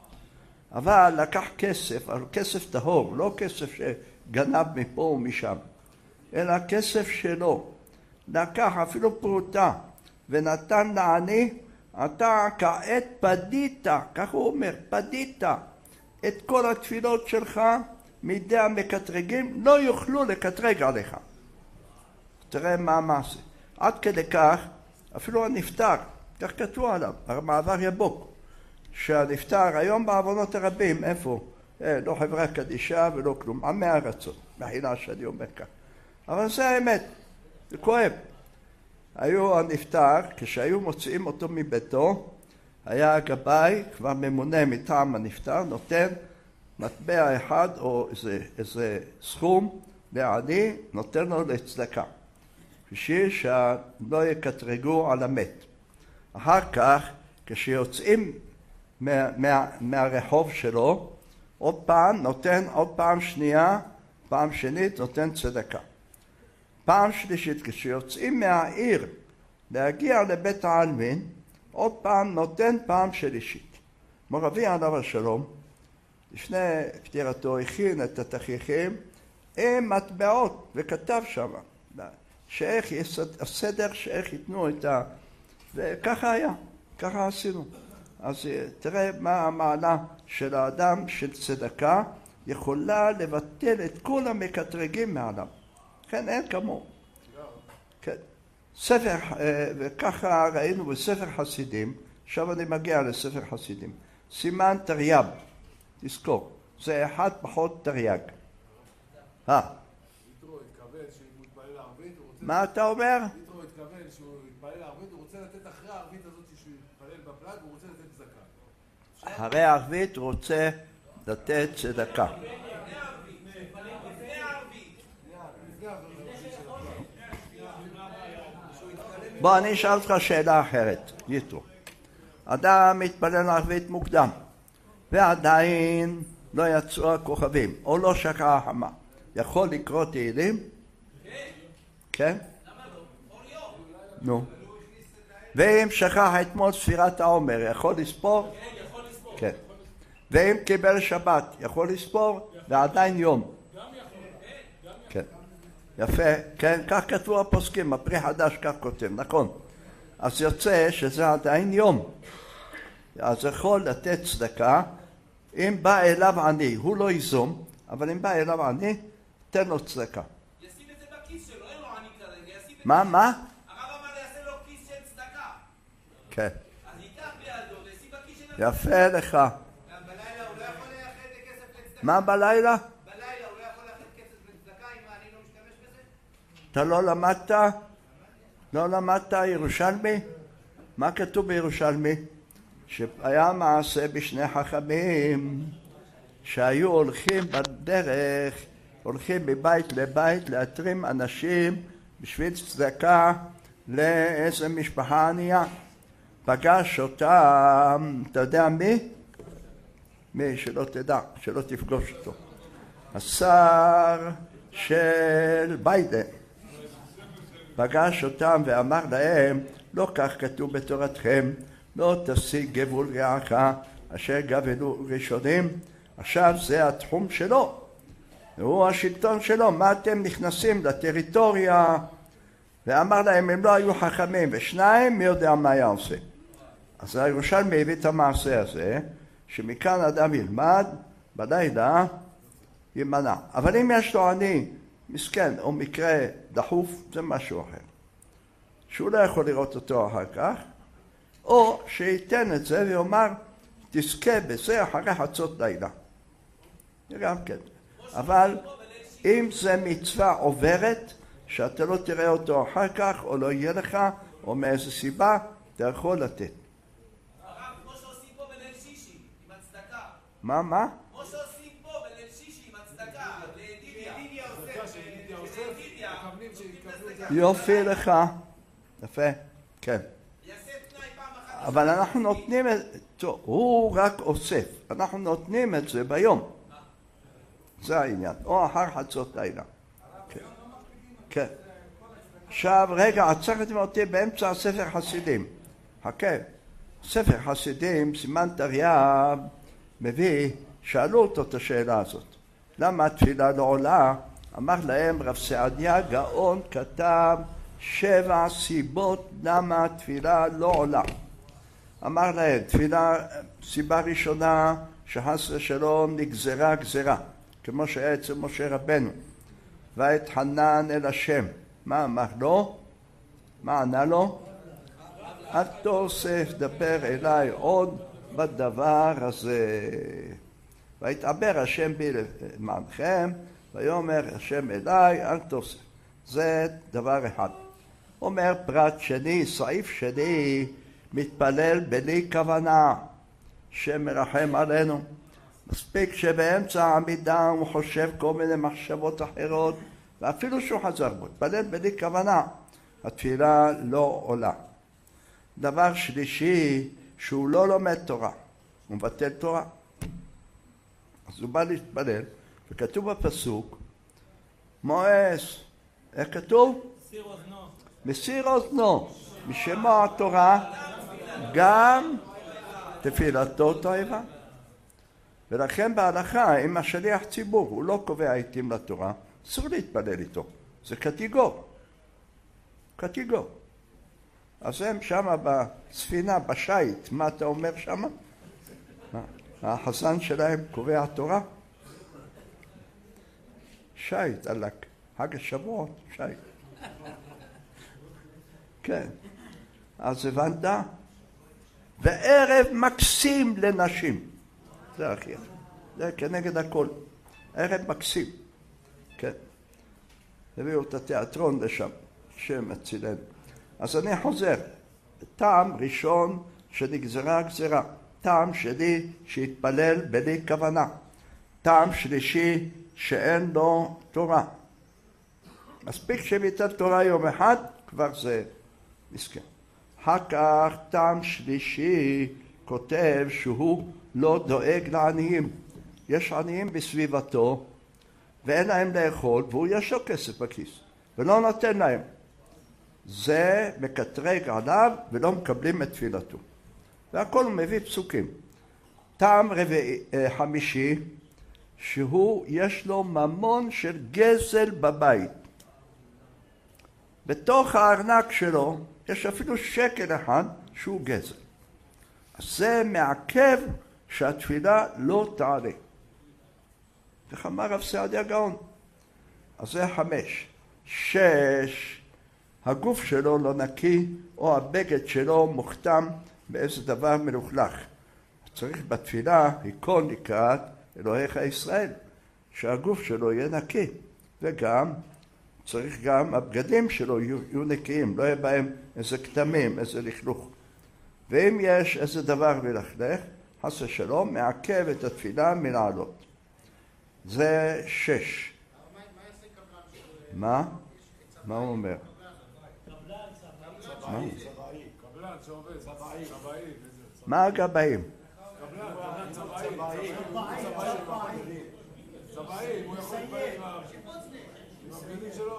אבל לקח כסף, אבל כסף טהור, לא כסף שגנב מפה ומשם, אלא כסף שלו. לקח אפילו פרוטה ונתן לעני, אתה כעת פדית, כך הוא אומר, פדית את כל התפילות שלך מידי המקטרגים, לא יוכלו לקטרג עליך. תראה מה המעשה. עד כדי כך, אפילו הנפטר, כך כתבו עליו, מעבר יבוק, שהנפטר היום בעוונות הרבים, איפה? לא חברה קדישה ולא כלום, עמי הארצות, מחילה שאני אומר כך. אבל זה האמת, זה כואב. היו הנפטר, כשהיו מוציאים אותו מביתו, היה הגבאי, כבר ממונה מטעם הנפטר, נותן מטבע אחד או איזה סכום לעני, נותן לו לצדקה, בשביל שלא יקטרגו על המת. אחר כך, כשיוצאים מהרחוב שלו, עוד פעם נותן, עוד פעם שנייה, פעם שנית נותן צדקה. פעם שלישית, כשיוצאים מהעיר להגיע לבית העלמין, עוד פעם נותן פעם שלישית. מורבי עליו השלום, לפני פטירתו הכין את התכריכים עם מטבעות וכתב שם שאיך הסדר שאיך ייתנו את ה... וככה היה, ככה עשינו. אז תראה מה המעלה של האדם של צדקה, יכולה לבטל את כל המקטרגים מעליו. כן, אין כמוהו. כן. ספר, וככה ראינו בספר חסידים, עכשיו אני מגיע לספר חסידים, סימן תרי"ב, תזכור, זה אחד פחות תרי"ג. יתרו התכוון שהוא יתפלל לערבית, מה אתה אומר? יתרו התכוון שהוא יתפלל לערבית, הוא רוצה לתת אחרי הערבית הזאת שהוא יתפלל בפלג, הוא רוצה לתת צדקה. אחרי הערבית הוא רוצה לתת צדקה. בוא, אני אשאל אותך שאלה אחרת, יתרו. אדם מתפלל לערבית מוקדם, ועדיין לא יצאו הכוכבים, או לא שקעה החמה. יכול לקרוא תהילים? כן? נו. ואם שכח אתמול ספירת העומר, יכול לספור? כן. ואם קיבל שבת, יכול לספור? ועדיין יום. כן. יפה, כן, כך כתבו הפוסקים, הפרי חדש כך כותב, נכון. אז יוצא שזה עדיין יום. אז יכול לתת צדקה, אם בא אליו עני, הוא לא ייזום, אבל אם בא אליו עני, תן לו צדקה. ישים את זה בכיס שלו, אין לו עני כרגע, ישים את זה... מה? הרב אמר יעשה לו כיס של צדקה. כן. אז ייקח בידו, וישים בכיס של... יפה לך. בלילה הוא לא יכול לייחד כסף לצדקה. מה בלילה? בלילה הוא לא יכול לייחד כסף לצדקה אם אני לא משתמש בזה? אתה לא למדת ירושלמי? מה כתוב בירושלמי? שהיה מעשה בשני חכמים שהיו הולכים בדרך, הולכים מבית לבית להתרים אנשים בשביל צדקה, לאיזה משפחה ענייה. פגש אותם, אתה יודע מי? מי שלא תדע, שלא תפגוש אותו. השר של ביידן. פגש אותם ואמר להם, לא כך כתוב בתורתכם, לא תשיג גבול רעך אשר גבלו ראשונים. עכשיו זה התחום שלו, הוא השלטון שלו. מה אתם נכנסים לטריטוריה? ואמר להם, הם לא היו חכמים, ושניים מי יודע מה היה עושה. אז הירושלמי הביא את המעשה הזה, שמכאן אדם ילמד, בלילה יימנע. אבל אם יש לו עני מסכן או מקרה דחוף, זה משהו אחר, שהוא לא יכול לראות אותו אחר כך, או שייתן את זה ויאמר, תזכה בזה אחרי חצות לילה. זה גם כן. אבל אם זה מצווה עוברת, שאתה לא תראה אותו אחר כך, או לא יהיה לך, או מאיזה סיבה, אתה יכול לתת. הרב, כמו שעושים פה בליל שישי, עם הצדקה. מה? כמו שעושים פה בליל שישי עם הצדקה, לידידיה עושה, יופי לך. יפה, כן. יעשה תנאי פעם אחת. אבל אנחנו נותנים את זה, טוב, הוא רק אוסף, אנחנו נותנים את זה ביום. זה העניין, או אחר חצות לילה. כן. עכשיו, רגע, עצרתם אותי באמצע הספר חסידים. חכה. ספר חסידים, סימן תריה, מביא, שאלו אותו את השאלה הזאת. למה התפילה לא עולה? אמר להם, רב סעדיה גאון כתב 7 סיבות למה התפילה לא עולה. אמר להם, תפילה, סיבה ראשונה, שחס ושלום נגזרה גזרה, כמו שהיה אצל משה רבנו. ואתחנן אל השם. מה אמר לו? מה ענה לו? אל תוסף דבר אליי עוד בדבר הזה. ויתעבר השם בי למענכם, ויאמר השם אליי אל תוסף. זה דבר אחד. אומר פרט שני, סעיף שני, מתפלל בלי כוונה, שמרחם עלינו. מספיק שבאמצע העמידה הוא חושב כל מיני מחשבות אחרות, ואפילו שהוא חזר בו, התפלל בלי כוונה, התפילה לא עולה. דבר שלישי, שהוא לא לומד תורה, הוא מבטל תורה. אז הוא בא להתפלל, וכתוב בפסוק, מואס, איך כתוב? מסיר אוזנו, משמע התורה, גם תפילתו תועבה. ולכן בהלכה, אם השליח ציבור, הוא לא קובע עיתים לתורה, אסור להתפלל איתו. זה קטגור. קטגור. אז הם שם בספינה, בשייט, מה אתה אומר שם? החזן שלהם קובע תורה? שייט, עלק. חג השבועות, שייט. כן. אז הבנת? וערב מקסים לנשים. זה הכי יפה. זה כנגד הכל. ערב מקסים. כן. הביאו את התיאטרון לשם. שם הצילנו. אז אני חוזר. טעם ראשון שנגזרה גזרה. טעם שני שהתפלל בלי כוונה. טעם שלישי שאין לו תורה. מספיק שביטל תורה יום אחד, כבר זה מסכן. אחר כך טעם שלישי כותב שהוא לא דואג לעניים. יש עניים בסביבתו ואין להם לאכול, והוא יש לו כסף בכיס ולא נותן להם. זה מקטרג עליו ולא מקבלים את תפילתו. והכל הוא מביא פסוקים. טעם חמישי, שהוא יש לו ממון של גזל בבית. בתוך הארנק שלו יש אפילו שקל אחד שהוא גזל. אז זה מעכב שהתפילה לא תעלה. איך אמר רב סעדיה גאון? אז זה 5. 6. הגוף שלו לא נקי, או הבגד שלו מוכתם באיזה דבר מלוכלך. צריך בתפילה היכון לקראת אלוהיך ישראל, שהגוף שלו יהיה נקי, וגם צריך גם הבגדים שלו יהיו נקיים, לא יהיה בהם איזה כתמים, איזה לכלוך. ואם יש איזה דבר מלכלך, חס ושלום, מעכב את התפילה מלעלות. זה 6. מה? מה הוא אומר? קבלן שעובד, צבאי. מה הגבאים? קבלן, צבאי, הוא יכול להתפעל עם הבגדים שלו?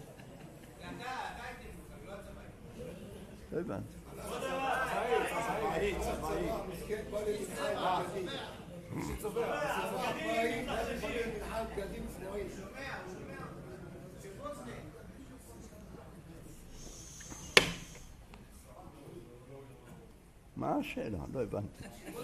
לא הבנתי. מה השאלה? לא הבנתי.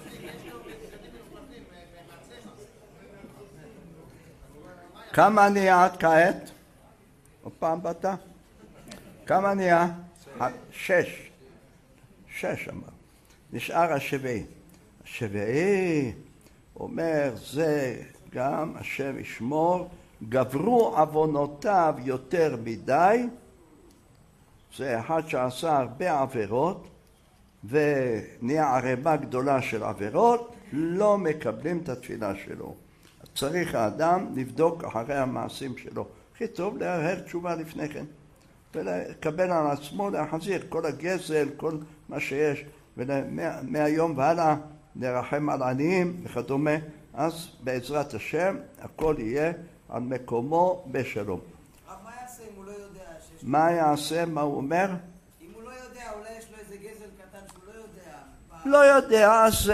כמה נהיה עד כעת? עוד פעם באת? כמה נהיה? 6. 6 אמר. נשאר השביעי. השביעי אומר זה גם השם ישמור, גברו עוונותיו יותר מדי, זה אחד שעשה הרבה עבירות ונהיה ערימה גדולה של עבירות, לא מקבלים את התפילה שלו. צריך האדם לבדוק אחרי המעשים שלו. הכי טוב להרהר תשובה לפני כן ולקבל על עצמו להחזיר כל הגזל, כל מה שיש, ומהיום והלאה נרחם על עניים וכדומה. אז בעזרת השם הכל יהיה על מקומו בשלום. מה יעשה אם הוא לא יודע? מה יעשה? מה הוא אומר? אם הוא לא יודע, אולי יש לו איזה גזל קטן שהוא לא יודע. לא יודע, אז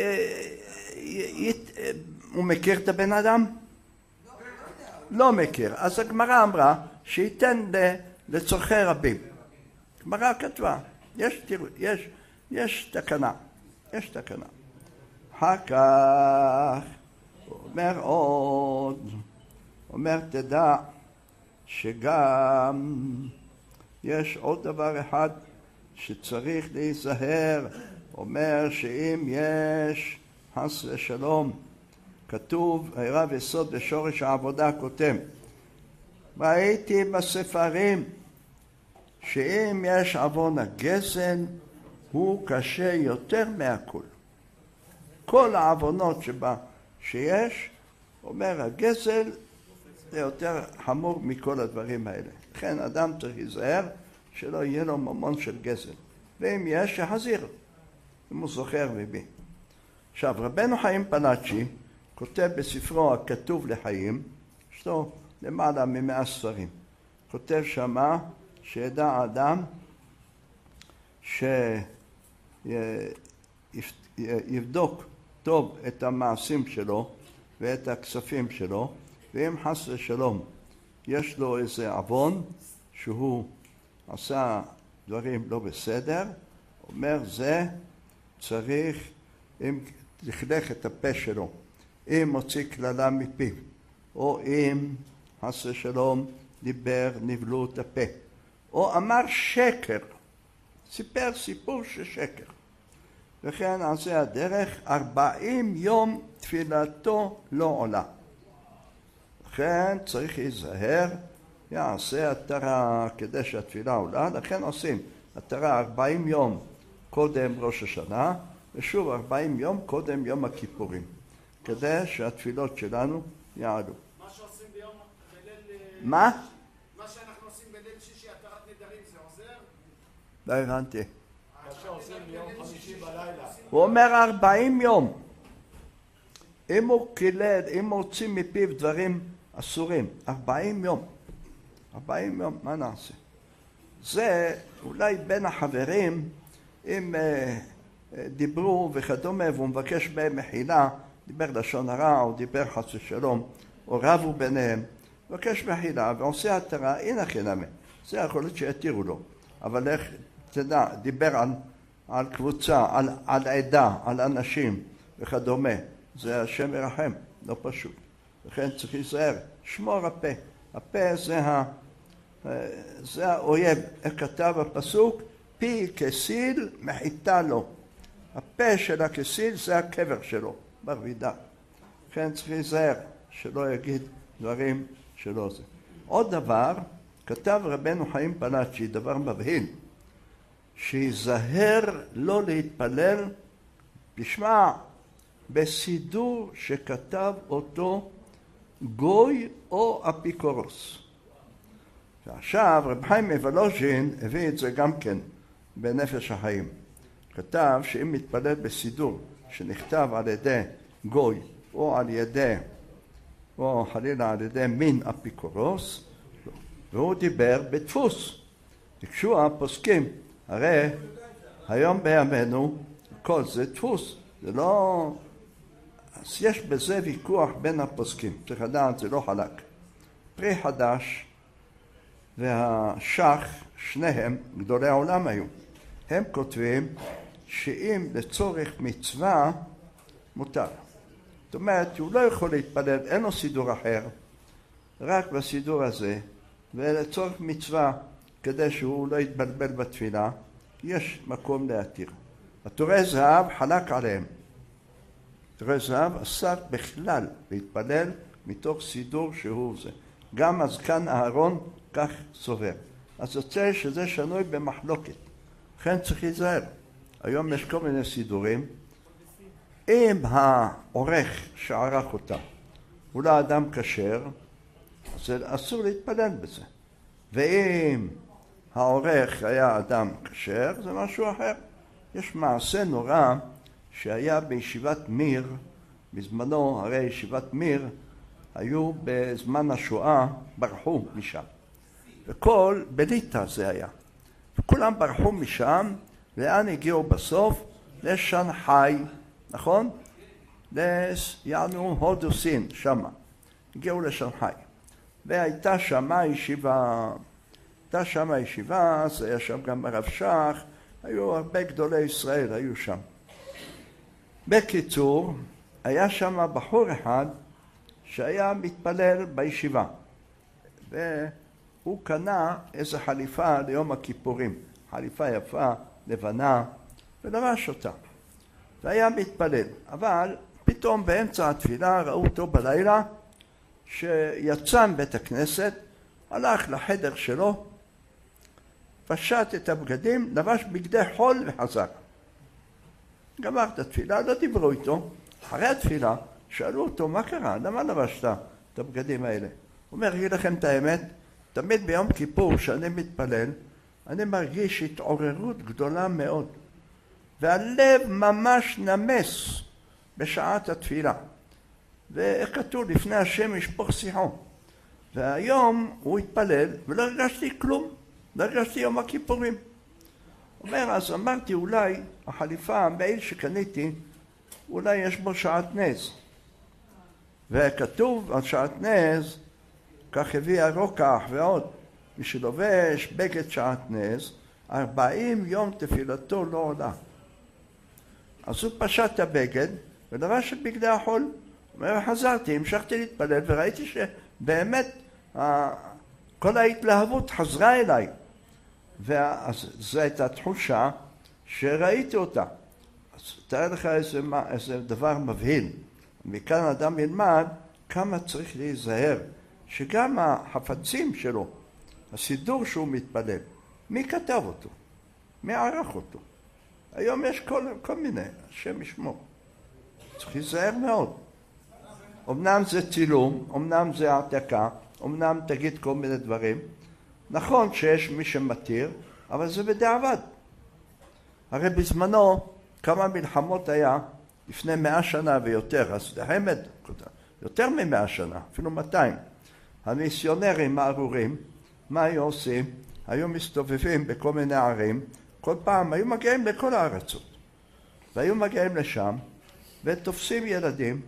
הוא מכיר את הבן אדם? לא מכיר. אז הגמרא אמרה שייתן לצורכי רבים. הגמרא כתבה, יש תקנה. אחר כך הוא אומר עוד, אומר תדע שגם יש עוד דבר אחד שצריך להיזהר. אומר שאם יש חס ושלום, כתוב רב יסוד בשורש העבודה כותב, ראיתי בספרים שאם יש עוון הגזל הוא קשה יותר מהכל. כל העוונות שיש, אומר הגזל זה יותר חמור מכל הדברים האלה. לכן אדם צריך להיזהר שלא יהיה לו ממון של גזל, ואם יש שחזיר אם הוא זוכר ובי. עכשיו רבנו חיים פלאצ'י כותב בספרו הכתוב לחיים, יש לו למעלה מ100 ספרים, כותב שמה שידע האדם שיבדוק טוב את המעשים שלו ואת הכספים שלו, ואם חס ושלום יש לו איזה עוון שהוא עשה דברים לא בסדר, אומר זה צריך, אם לכלך את הפה שלו, אם מוציא כללה מפיו, או אם חס ושלום דיבר נבלו את הפה, או אמר שקר, סיפר סיפור של שקר, וכן על זה הדרך 40 יום תפילתו לא עולה. לכן צריך להיזהר, יעשה התרה כדי שהתפילה עולה, לכן עושים התרה 40 יום קודם ראש השנה, ושוב 40 יום קודם יום הכיפורים, כדי שהתפילות שלנו יעלו. מה שעושים ביום בליל... מה? מה שאנחנו עושים בליל שישי, התרת נדרים, זה עוזר? לא הבנתי. מה שעושים ביום חמישי בלילה. הוא אומר 40 יום. אם הוא קילל, אם הוא הוציא מפיו דברים אסורים, 40 יום. 40 יום, מה נעשה? זה אולי בין החברים, אם דיברו וכדומה, והוא מבקש בהם מחילה, דיבר לשון הרע או דיבר חס ושלום, או רבו ביניהם, מבקש מחילה ועושה התרה, הנה חינמי. זה יכול להיות שיתירו לו. אבל איך, תדע, דיבר על קבוצה, על עדה, על אנשים וכדומה. זה השם ירחם, לא פשוט. לכן צריך להיזהר, שמור הפה. הפה זה האויב. איך כתב הפסוק? פי כסיל מחיתה לו. הפה של הכסיל זה הקבר שלו, ברבידה. לכן צריך להיזהר שלא יגיד דברים שלא זה. עוד דבר, כתב רבנו חיים פלאצ'י, דבר מבהיל, שיזהר לא להתפלל, תשמע, בסידור שכתב אותו גוי או אפיקורוס. ועכשיו רב חיים מוולוז'ין הביא את זה גם כן בנפש החיים. כתב שאם מתפלל בסידור שנכתב על ידי גוי או חלילה על ידי מין אפיקורוס, והוא דיבר בדפוס. ביקשו הפוסקים, הרי היום בימינו כל זה דפוס, זה לא... אז יש בזה ויכוח בין הפוסקים, צריך לדעת, זה לא חלק. פרי חדש והשח, שניהם גדולי העולם היו. הם כותבים שאם לצורך מצווה מותר. זאת אומרת, הוא לא יכול להתפלל, אין לו סידור אחר, רק בסידור הזה, ולצורך מצווה, כדי שהוא לא יתבלבל בתפילה, יש מקום להתיר. התורי זהב חלק עליהם. תורי זהב אסר בכלל להתפלל מתוך סידור שהוא זה. גם הזקן אהרון כך סובר. אז יוצא שזה שנוי במחלוקת. לכן צריך להיזהר. היום יש כל מיני סידורים. אם העורך שערך אותם הוא לא אדם כשר, אז אסור להתפלל בזה. ואם העורך היה אדם כשר, זה משהו אחר. יש מעשה נורא שהיה בישיבת מיר, בזמנו, הרי ישיבת מיר היו בזמן השואה, ברחו משם. וכל בליטה זה היה. וכולם ברחו משם, לאן הגיעו בסוף? לשנחאי, נכון? יענו הודו סין, שמה. הגיעו לשנחאי. והייתה שמה ישיבה, אז היה שם גם הרב שך, היו הרבה גדולי ישראל, היו שם. בקיצור, היה שם בחור אחד שהיה מתפלל בישיבה. והוא קנה איזו חליפה ליום הכיפורים. חליפה יפה, לבנה, ולבש אותה. והיה מתפלל. אבל פתאום באמצע התפילה ראו אותו בלילה, שיצא מבית הכנסת, הלך לחדר שלו, פשט את הבגדים, לבש בגדי חול וחזר. גמר את התפילה, לא דיברו איתו. אחרי התפילה שאלו אותו, מה קרה? למה לבשת את הבגדים האלה? הוא אומר, אגיד לכם את האמת, תמיד ביום כיפור שאני מתפלל, אני מרגיש התעוררות גדולה מאוד. והלב ממש נמס בשעת התפילה. ואיך כתוב, לפני השם ישפוך שיחו. והיום הוא התפלל ולא הרגשתי כלום. לא הרגשתי יום הכיפורים. אומר, אז אמרתי, אולי החליפה, המעיל שקניתי, אולי יש בו שעטנז. וכתוב על שעטנז, כך הביא הרוקח ועוד, מי שלובש בגד שעטנז, 40 יום תפילתו לא עולה. אז הוא פשט את הבגד, ולבש את בגדי החול. אומר, חזרתי, המשכתי להתפלל, וראיתי שבאמת כל ההתלהבות חזרה אליי. ואז זו הייתה תחושה שראיתי אותה. אז תאר לך איזה דבר מבהיל. מכאן אדם ילמד כמה צריך להיזהר, שגם החפצים שלו, הסידור שהוא מתפלל, מי כתב אותו? מי ערך אותו? היום יש כל מיני, השם ישמור. צריך להיזהר מאוד. אמנם זה צילום, אמנם זה העתקה, אמנם תגיד כל מיני דברים. נכון שיש מי שמתיר, אבל זה בדיעבד. הרי בזמנו כמה מלחמות היה לפני 100 שנה ויותר, אז דהמד, יותר מ100 שנה, אפילו 200. המיסיונרים הארורים, מה היו עושים? היו מסתובבים בכל מיני ערים, כל פעם היו מגיעים לכל הארצות. והיו מגיעים לשם, ותופסים ילדים,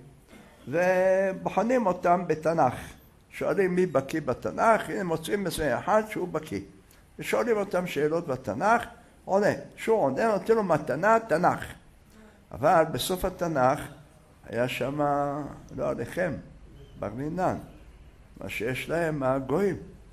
ובוחנים אותם בתנ"ך. שואלים מי בקיא בתנ"ך, הנה מוצאים איזה אחד שהוא בקיא. ושואלים אותם שאלות בתנ"ך, עונה. שהוא עונה, נותן לו מתנה, תנ"ך. אבל בסוף התנ"ך היה שם, לא עליכם, בר מינן, מה שיש להם הגויים.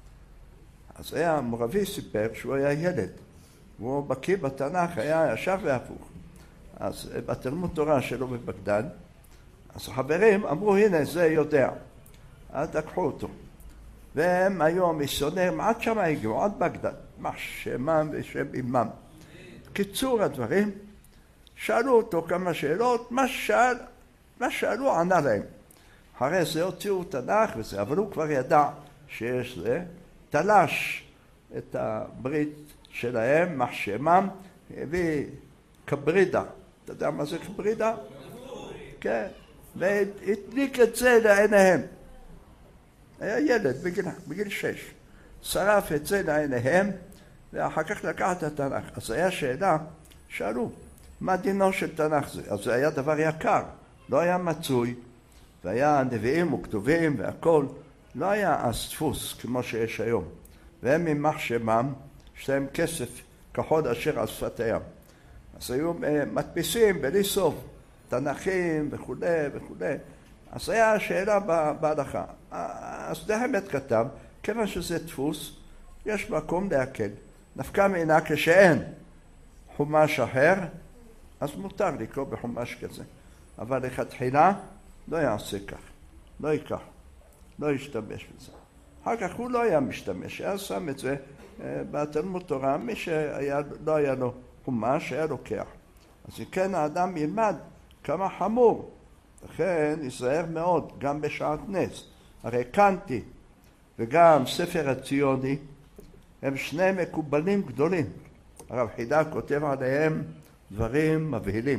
אז היה המורבי סיפר שהוא היה ילד, והוא בקיא בתנ"ך, היה ישב והפוך. אז בתלמוד תורה שלו בבגדד, אז החברים אמרו, הנה זה יודע. אז לקחו אותו. והם היו המיסיונרים, עד שם הגיעו, עד בגדד, מה שמם ושם אימם. קיצור הדברים, שאלו אותו כמה שאלות, מה שאלו ענה להם. אחרי זה הוציאו תנ"ך וזה, אבל הוא כבר ידע שיש זה, תלש את הברית שלהם, מחשמם, הביא קברידה. אתה יודע מה זה קברידה? כן. והדליק את זה לעיניהם. היה ילד בגיל 6. שרף את זה לעיניהם, ואחר כך לקח את התנ"ך. אז היה שאלה, שאלו, מה דינו של תנ"ך זה? אז זה היה דבר יקר, לא היה מצוי, והיה נביאים וכתובים והכל, לא היה אז דפוס כמו שיש היום. והם ממח שמם, יש להם כסף כחול אשר על שפת הים. אז היו מדפיסים בלי סוף, תנ"כים וכו' וכו'. אז היה שאלה בהלכה. אז דהמת כתב, כיוון שזה דפוס, יש מקום להקל. נפקא מינה כשאין חומש אחר, אז מותר לקרוא בחומש כזה. אבל לכתחילה לא יעשה כך, לא ייקח, לא ישתמש בזה. אחר כך הוא לא היה משתמש, היה שם את זה בתלמוד תורה, מי שלא היה לו חומש, היה לוקח. אז אם כן האדם ילמד כמה חמור, לכן ייזהר מאוד, גם בשעת נס. הרי קנטי וגם ספר הציוני הם שני מקובלים גדולים. הרב חידה כותב עליהם דברים מבהילים.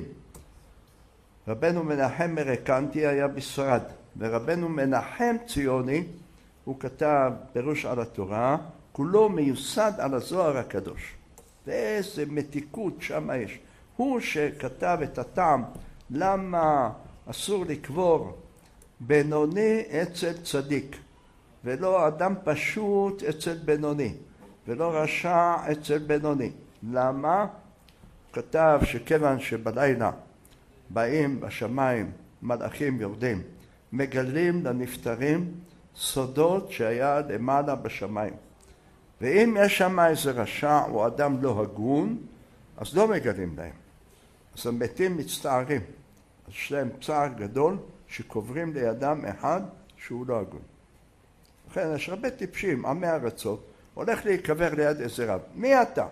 רבנו מנחם מרקנטי היה בספרד, ורבנו מנחם ציוני, הוא כתב פירוש על התורה, כולו מיוסד על הזוהר הקדוש. ואיזה מתיקות שם יש. הוא שכתב את הטעם למה אסור לקבור בינוני אצל צדיק, ולא אדם פשוט אצל בינוני, ולא רשע אצל בינוני. למה? כתב שכיוון שבלילה באים בשמיים מלאכים יורדים, מגלים לנפטרים סודות שהיה למעלה בשמיים. ואם יש שם איזה רשע או אדם לא הגון, אז לא מגלים להם. אז המתים מצטערים. אז יש להם צער גדול שקוברים לידם אחד שהוא לא הגון. לכן יש הרבה טיפשים, עמי ארצות, הולך להיקבר ליד איזה רב. מי אתה?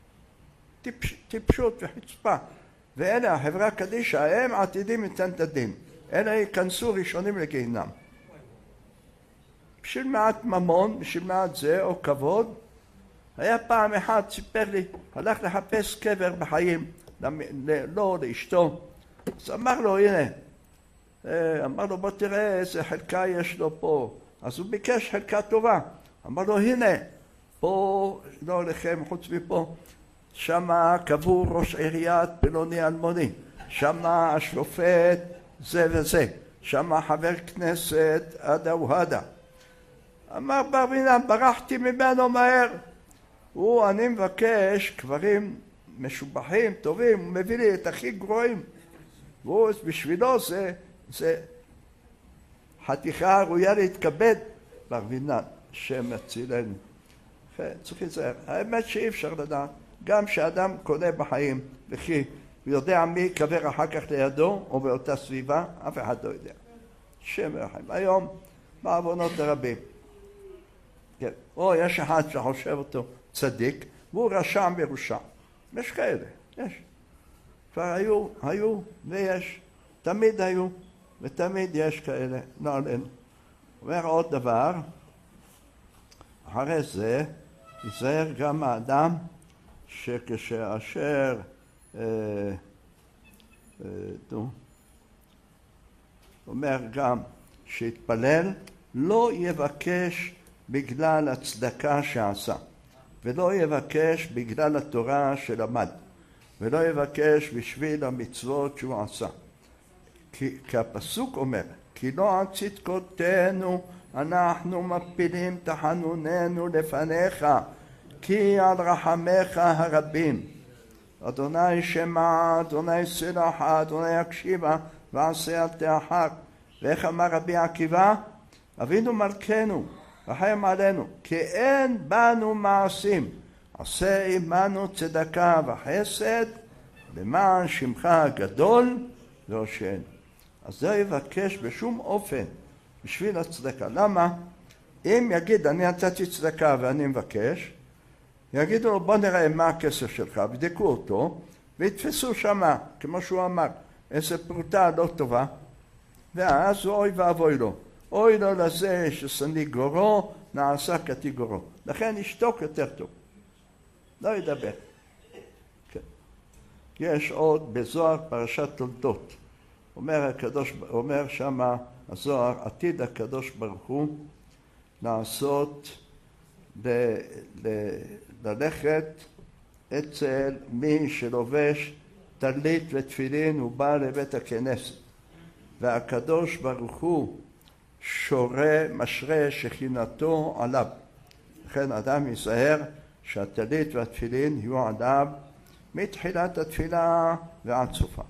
טיפשות וחצפה. ואלה החברה קדישה, הם עתידים לתת את הדין. אלה ייכנסו ראשונים לגיהינם. בשביל מעט ממון, בשביל מעט זה או כבוד, היה פעם אחד, סיפר לי, הלך לחפש קבר בחיים, לא לאשתו. אז אמר לו, הנה, אמר לו, בוא תראה איזה חלקה יש לו פה. אז הוא ביקש חלקה טובה. אמר לו, הנה, פה, לא לכם, חוץ מפה, שמה קבור ראש עיריית פלוני אלמוני, שמה השופט זה וזה, שמה חבר כנסת עדה והדה. אמר בר מינן, ברחתי ממנו מהר. אני מבקש קברים משובחים, טובים, הוא מביא לי את הכי גרועים. והוא בשבילו זה חתיכה ראויה להתכבד. בר מינן, שם הצילנו. צריך להיזהר. האמת שאי אפשר לדעת. גם שאדם קונה בחיים, וכי הוא יודע מי יקבר אחר כך לידו או באותה סביבה, אף אחד לא יודע. שם רחם. היום בעוונות הרבים. כן. או יש אחד שחושב אותו צדיק, והוא רשע מרושע. יש כאלה, יש. כבר היו ויש. תמיד היו ותמיד יש כאלה. לא עלינו. אומר עוד דבר, אחרי זה ייזהר גם האדם שכשאשר אומר גם שהתפלל לא יבקש בגלל הצדקה שעשה, ולא יבקש בגלל התורה שלמד, ולא יבקש בשביל המצוות שהוא עשה. כי הפסוק אומר, כי לא על צדקותינו אנחנו מפילים תחנוננו לפניך, כי על רחמך הרבים. אדוני שמע, אדוני סלח, אדוני יקשיבה, ועשה אל תאחר. ואיך אמר רבי עקיבא? אבינו מלכנו, רחם עלינו, כי אין בנו מעשים, עשה עמנו צדקה וחסד, למען שמך הגדול והושענו. אז לא יבקש בשום אופן בשביל הצדקה. למה? אם יגיד אני נתתי צדקה ואני מבקש, יגידו לו בוא נראה מה הכסף שלך, בדקו אותו ויתפסו שמה, כמו שהוא אמר, איזה פרוטה לא טובה, ואז אוי ואבוי לו, אוי לו לזה שסניגורו נעשה כתיגורו. לכן ישתוק יותר טוב. לא ידבר. כן. יש עוד בזוהר פרשת תולדות. אומר שמה הזוהר, עתיד הקדוש ברוך הוא לעשות, ללכת אצל מי שלובש טלית ותפילין, הוא בא לבית הכנסת. והקדוש ברוך הוא משרה שכינתו עליו. לכן אדם ייזהר שהטלית והתפילין יהיו עליו מתחילת התפילה ועד סופה.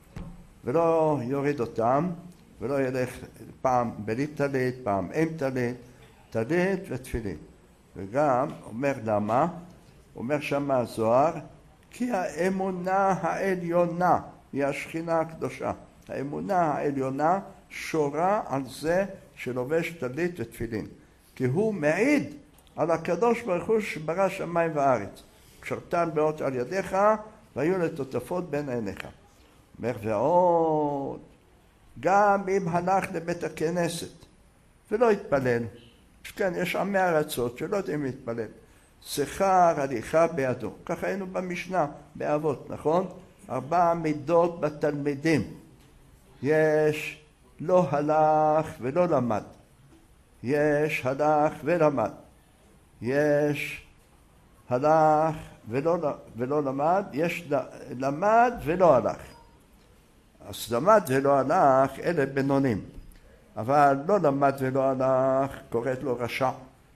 ולא יוריד אותם, ולא ילך פעם בלי טלית, פעם עם טלית, טלית ותפילין. וגם אומר למה? אומר שם הזוהר, כי האמונה העליונה היא השכינה הקדושה. האמונה העליונה שורה על זה שלובש טלית ותפילין. כי הוא מעיד על הקדוש ברוך הוא שברא שמיים וארץ. קשרתן באות על ידיך והיו לטוטפות בין עיניך. אומר ועוד, גם אם הלך לבית הכנסת ולא התפלל, כן, יש עמי ארצות שלא יודעים להתפלל, שכר הליכה בידו. ככה היינו במשנה, באבות, נכון? 4 מידות בתלמידים. יש לא הלך ולא למד. יש הלך ולמד. יש הלך ולא למד. יש למד ולא הלך. אז למד ולא הלך, אלה בינונים. אבל לא למד ולא הלך, קוראת לו רשע.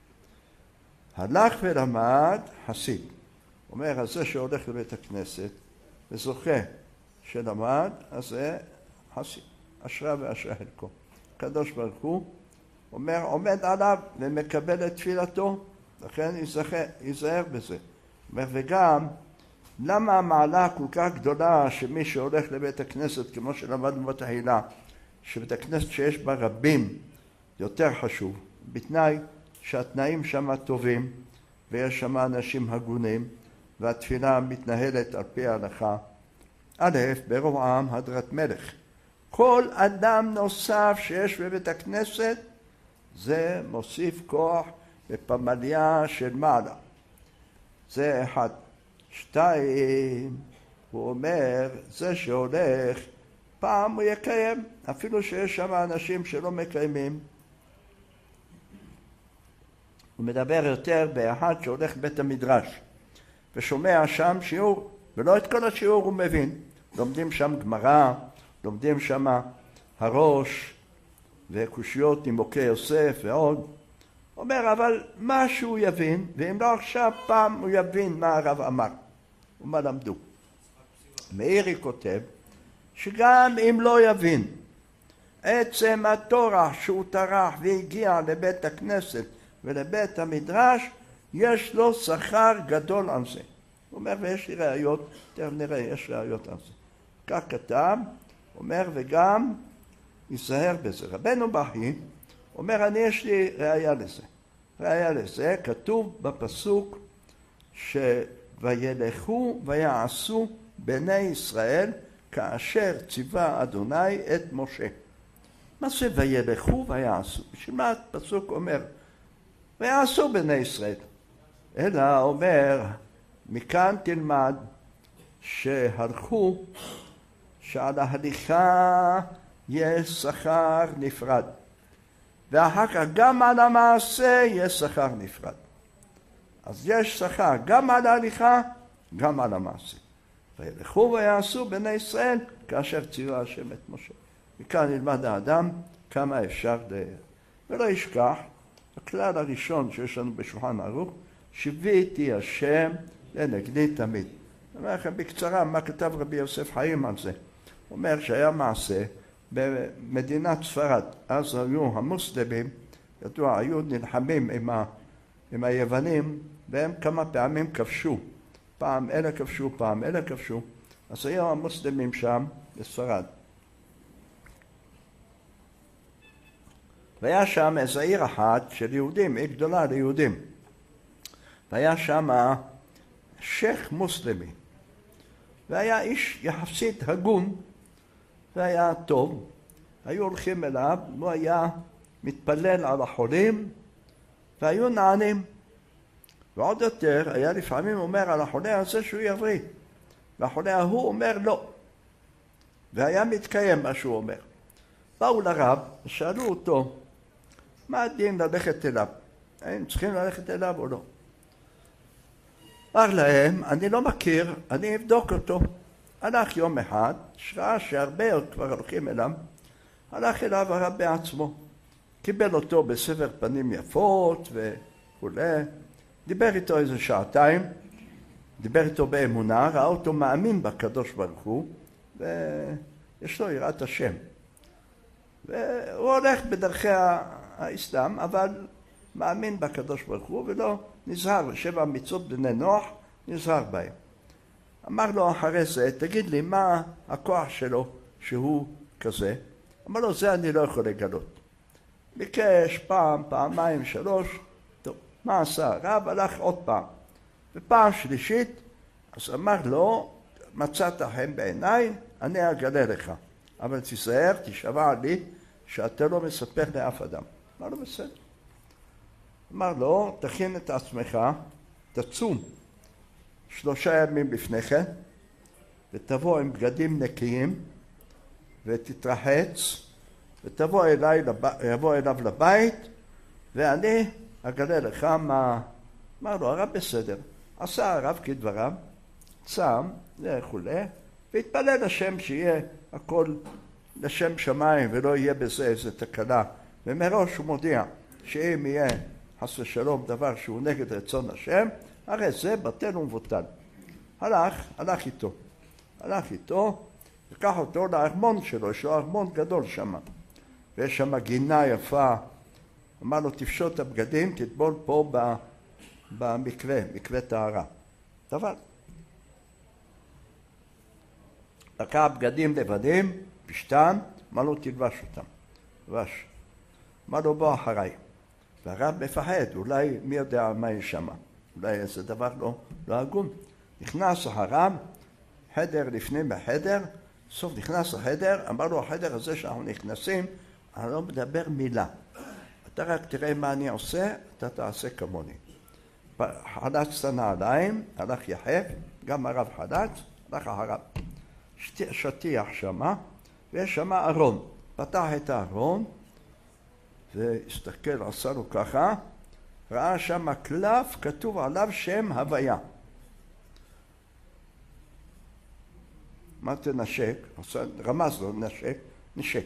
הלך ולמד, חסיד. אומר, אז זה שהולך לבית הכנסת וזוכה שלמד, אז זה חסיד. אשרה ואשרה חלקו. הקדוש ברוך הוא אומר, עומד עליו ומקבל את תפילתו, לכן ייזהר בזה. אומר, וגם, למה המעלה כל כך גדולה שמי שהולך לבית הכנסת, כמו שלמדנו בתחילה, שבית הכנסת שיש בה רבים יותר חשוב, בתנאי שהתנאים שם טובים ויש שם אנשים הגונים והתפילה מתנהלת על פי ההלכה. א', ברוב העם הדרת מלך. כל אדם נוסף שיש בבית הכנסת זה מוסיף כוח בפמליה של מעלה. זה 1. 2, הוא אומר, זה שהולך פעם הוא יקיים, אפילו שיש שם אנשים שלא מקיימים. הוא מדבר יותר באחד שהולך בית המדרש ושומע שם שיעור, ולא את כל השיעור הוא מבין. לומדים שם גמרא, לומדים שם הראש וקושיות נימוקי יוסף ועוד. אומר, אבל מה שהוא יבין, ואם לא עכשיו פעם הוא יבין מה הרב אמר ומה למדו. מאירי כותב שגם אם לא יבין עצם התורה שהוא טרח והגיע לבית הכנסת ולבית המדרש, יש לו שכר גדול על זה. הוא אומר, ויש לי ראיות, תכף נראה, יש ראיות על זה. כך כתב, אומר, וגם ייזהר בזה. רבנו בכי אומר, אני יש לי ראיה לזה. ראיה לזה, כתוב בפסוק שוילכו ויעשו בני ישראל כאשר ציווה אדוני את משה. מה זה וילכו ויעשו? בשביל מה הפסוק אומר? ויעשו בני ישראל. אלא אומר, מכאן תלמד שהלכו, שעל ההליכה יש שכר נפרד. ואחר כך גם על המעשה יש שכר נפרד. אז יש שכר גם על ההליכה, גם על המעשה. וילכו ויעשו בני ישראל כאשר ציווה השם את משה. מכאן נלמד האדם כמה אפשר ולא ישכח, הכלל הראשון שיש לנו בשולחן ערוך, שיוויתי השם לנגדי תמיד. אני אומר לכם בקצרה מה כתב רבי יוסף חיים על זה. הוא אומר שהיה מעשה במדינת ספרד, אז היו המוסלמים, ידוע, היו נלחמים עם היוונים, והם כמה פעמים כבשו. פעם אלה כבשו, פעם אלה כבשו. אז היו המוסלמים שם בספרד. והיה שם איזו עיר אחת של יהודים, עיר גדולה ליהודים. והיה שם שייך מוסלמי. והיה איש יחסית הגון, והיה טוב. היו הולכים אליו, הוא היה מתפלל על החולים, והיו נענים. ועוד יותר, היה לפעמים אומר על החולה הזה שהוא יבריא, והחולה ההוא אומר לא. והיה מתקיים מה שהוא אומר. באו לרב ושאלו אותו, מה הדין ללכת אליו? האם צריכים ללכת אליו או לא? אמר להם, אני לא מכיר, אני אבדוק אותו. הלך יום אחד, שראה שהרבה כבר הולכים אליו, הלך אליו הרב בעצמו. קיבל אותו בסבר פנים יפות וכולי, דיבר איתו איזה שעתיים, דיבר איתו באמונה, ראה אותו מאמין בקדוש ברוך הוא, ויש לו יראת השם. והוא הולך בדרכי האסלאם, אבל מאמין בקדוש ברוך הוא ולא נזהר, 7 מצוות בני נוח, נזהר בהם. אמר לו אחרי זה, תגיד לי מה הכוח שלו שהוא כזה? אמר לו, זה אני לא יכול לגלות. ביקש פעם, פעמיים, 3, טוב, מה עשה? הרב הלך עוד פעם. ופעם שלישית, אז אמר לו, מצאת חן בעיניי, אני אגלה לך. אבל תיזהר, תשבע לי, שאתה לא מספר לאף אדם. אמר לו, בסדר. אמר לו, תכין את עצמך, תצום 3 ימים לפני כן, ותבוא עם בגדים נקיים, ותתרחץ, ותבוא יבוא אליו לבית, ואני אגלה לך מה... אמר לו, הרב בסדר. עשה הרב כדבריו, צם וכולי, והתפלל לשם שיהיה הכל לשם שמיים ולא יהיה בזה איזו תקלה. ומראש הוא מודיע שאם יהיה חס ושלום דבר שהוא נגד רצון השם, הרי זה בטל ומבוטל. הלך איתו, לקח אותו לארמון שלו, יש לו ארמון גדול שם. ויש שם גינה יפה. אמר לו, תפשוט את הבגדים, תטבול פה במקווה, מקווה טהרה. אבל לקח בגדים לבדים, פשטן, אמר לו, תלבש אותם. לבש. אמר לו, בוא אחריי. והרב מפחד, אולי מי יודע מה יש שם. אולי איזה דבר לא הגון. נכנס הרב, חדר לפני בחדר, סוף נכנס לחדר, אמר לו, החדר הזה שאנחנו נכנסים, אני לא מדבר מילה. אתה רק תראה מה אני עושה, אתה תעשה כמוני. חלץ את הנעליים, הלך יחף, גם הרב חלץ, הלך הרב. שטיח שמה, ויש שמה ארון. פתח את הארון, והסתכל, עשה לו ככה, ראה שם קלף, כתוב עליו שם הוויה. מה תנשק? רמז לו, נשק.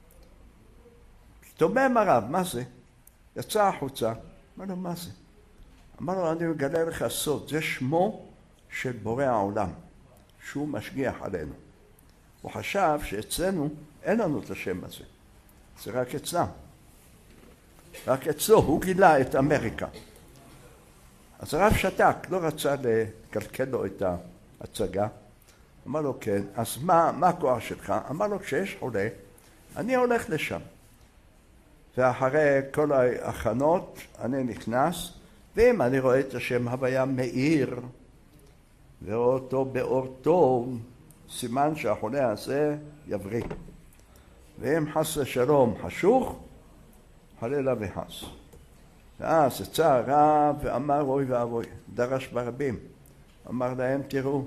תומם הרב, מה זה? יצא החוצה, אמר לו, מה זה? אמר לו, אני מגלה לך סוד, זה שמו של בורא העולם, שהוא משגיח עלינו. הוא חשב שאצלנו אין לנו את השם הזה, זה רק אצלם. רק אצלו, הוא גילה את אמריקה. אז הרב שתק, לא רצה לקלקל לו את ההצגה. אמר לו, כן, אז מה הכוח שלך? אמר לו, כשיש חולה, אני הולך לשם. ואחרי כל ההכנות אני נכנס, ואם אני רואה את השם הוויה מאיר, ורואה אותו באור טוב, סימן שהחולה הזה יבריא. ואם חס ושלום חשוך, חלילה וחס. ואז יצא הרב ואמר, אוי ואבוי, דרש ברבים. אמר להם, תראו,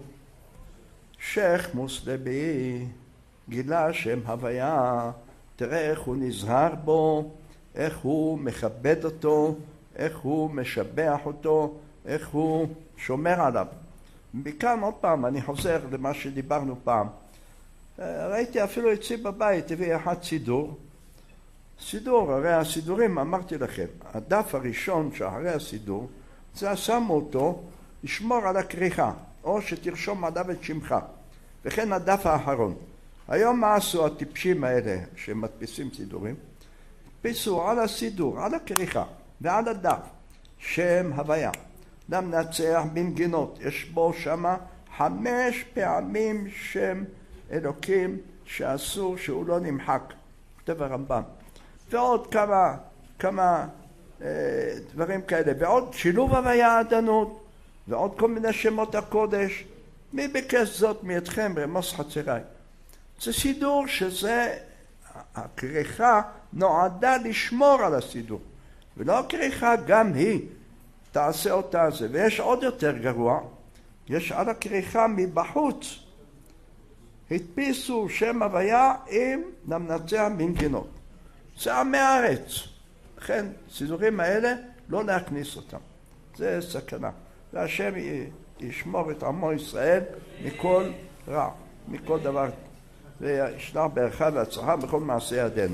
שייך מוסלמי גילה שם הוויה, תראה איך הוא נזהר בו, איך הוא מכבד אותו, איך הוא משבח אותו, איך הוא שומר עליו. מכאן עוד פעם, אני חוזר למה שדיברנו פעם. ראיתי אפילו אצלי בבית, הביא אחד סידור, הרי הסידורים, אמרתי לכם, הדף הראשון שאחרי הסידור, זה שמו אותו לשמור על הכריכה, או שתרשום עליו את שמך, וכן הדף האחרון. היום מה עשו הטיפשים האלה שמדפיסים סידורים? הדפיסו על הסידור, על הכריכה ועל הדף, שם הוויה. למנצח בנגינות, יש בו שמה 5 פעמים שם אלוקים שאסור שהוא לא נמחק, כתב הרמב"ם. ועוד כמה דברים כאלה, ועוד שילוב הוויה עדנות, ועוד כל מיני שמות הקודש. מי ביקש זאת מידכם רמוס חצריי? זה סידור שזה, הכריכה נועדה לשמור על הסידור, ולא הכריכה גם היא תעשה אותה זה. ויש עוד יותר גרוע, יש על הכריכה מבחוץ, הדפיסו שם הוויה עם למנצח מנגינות. זה עם הארץ. לכן, סידורים האלה, לא להכניס אותם. זה סכנה. והשם ישמור את עמו ישראל מכל רע, מכל דבר. וישלח ברכה והצלחה בכל מעשה ידינו.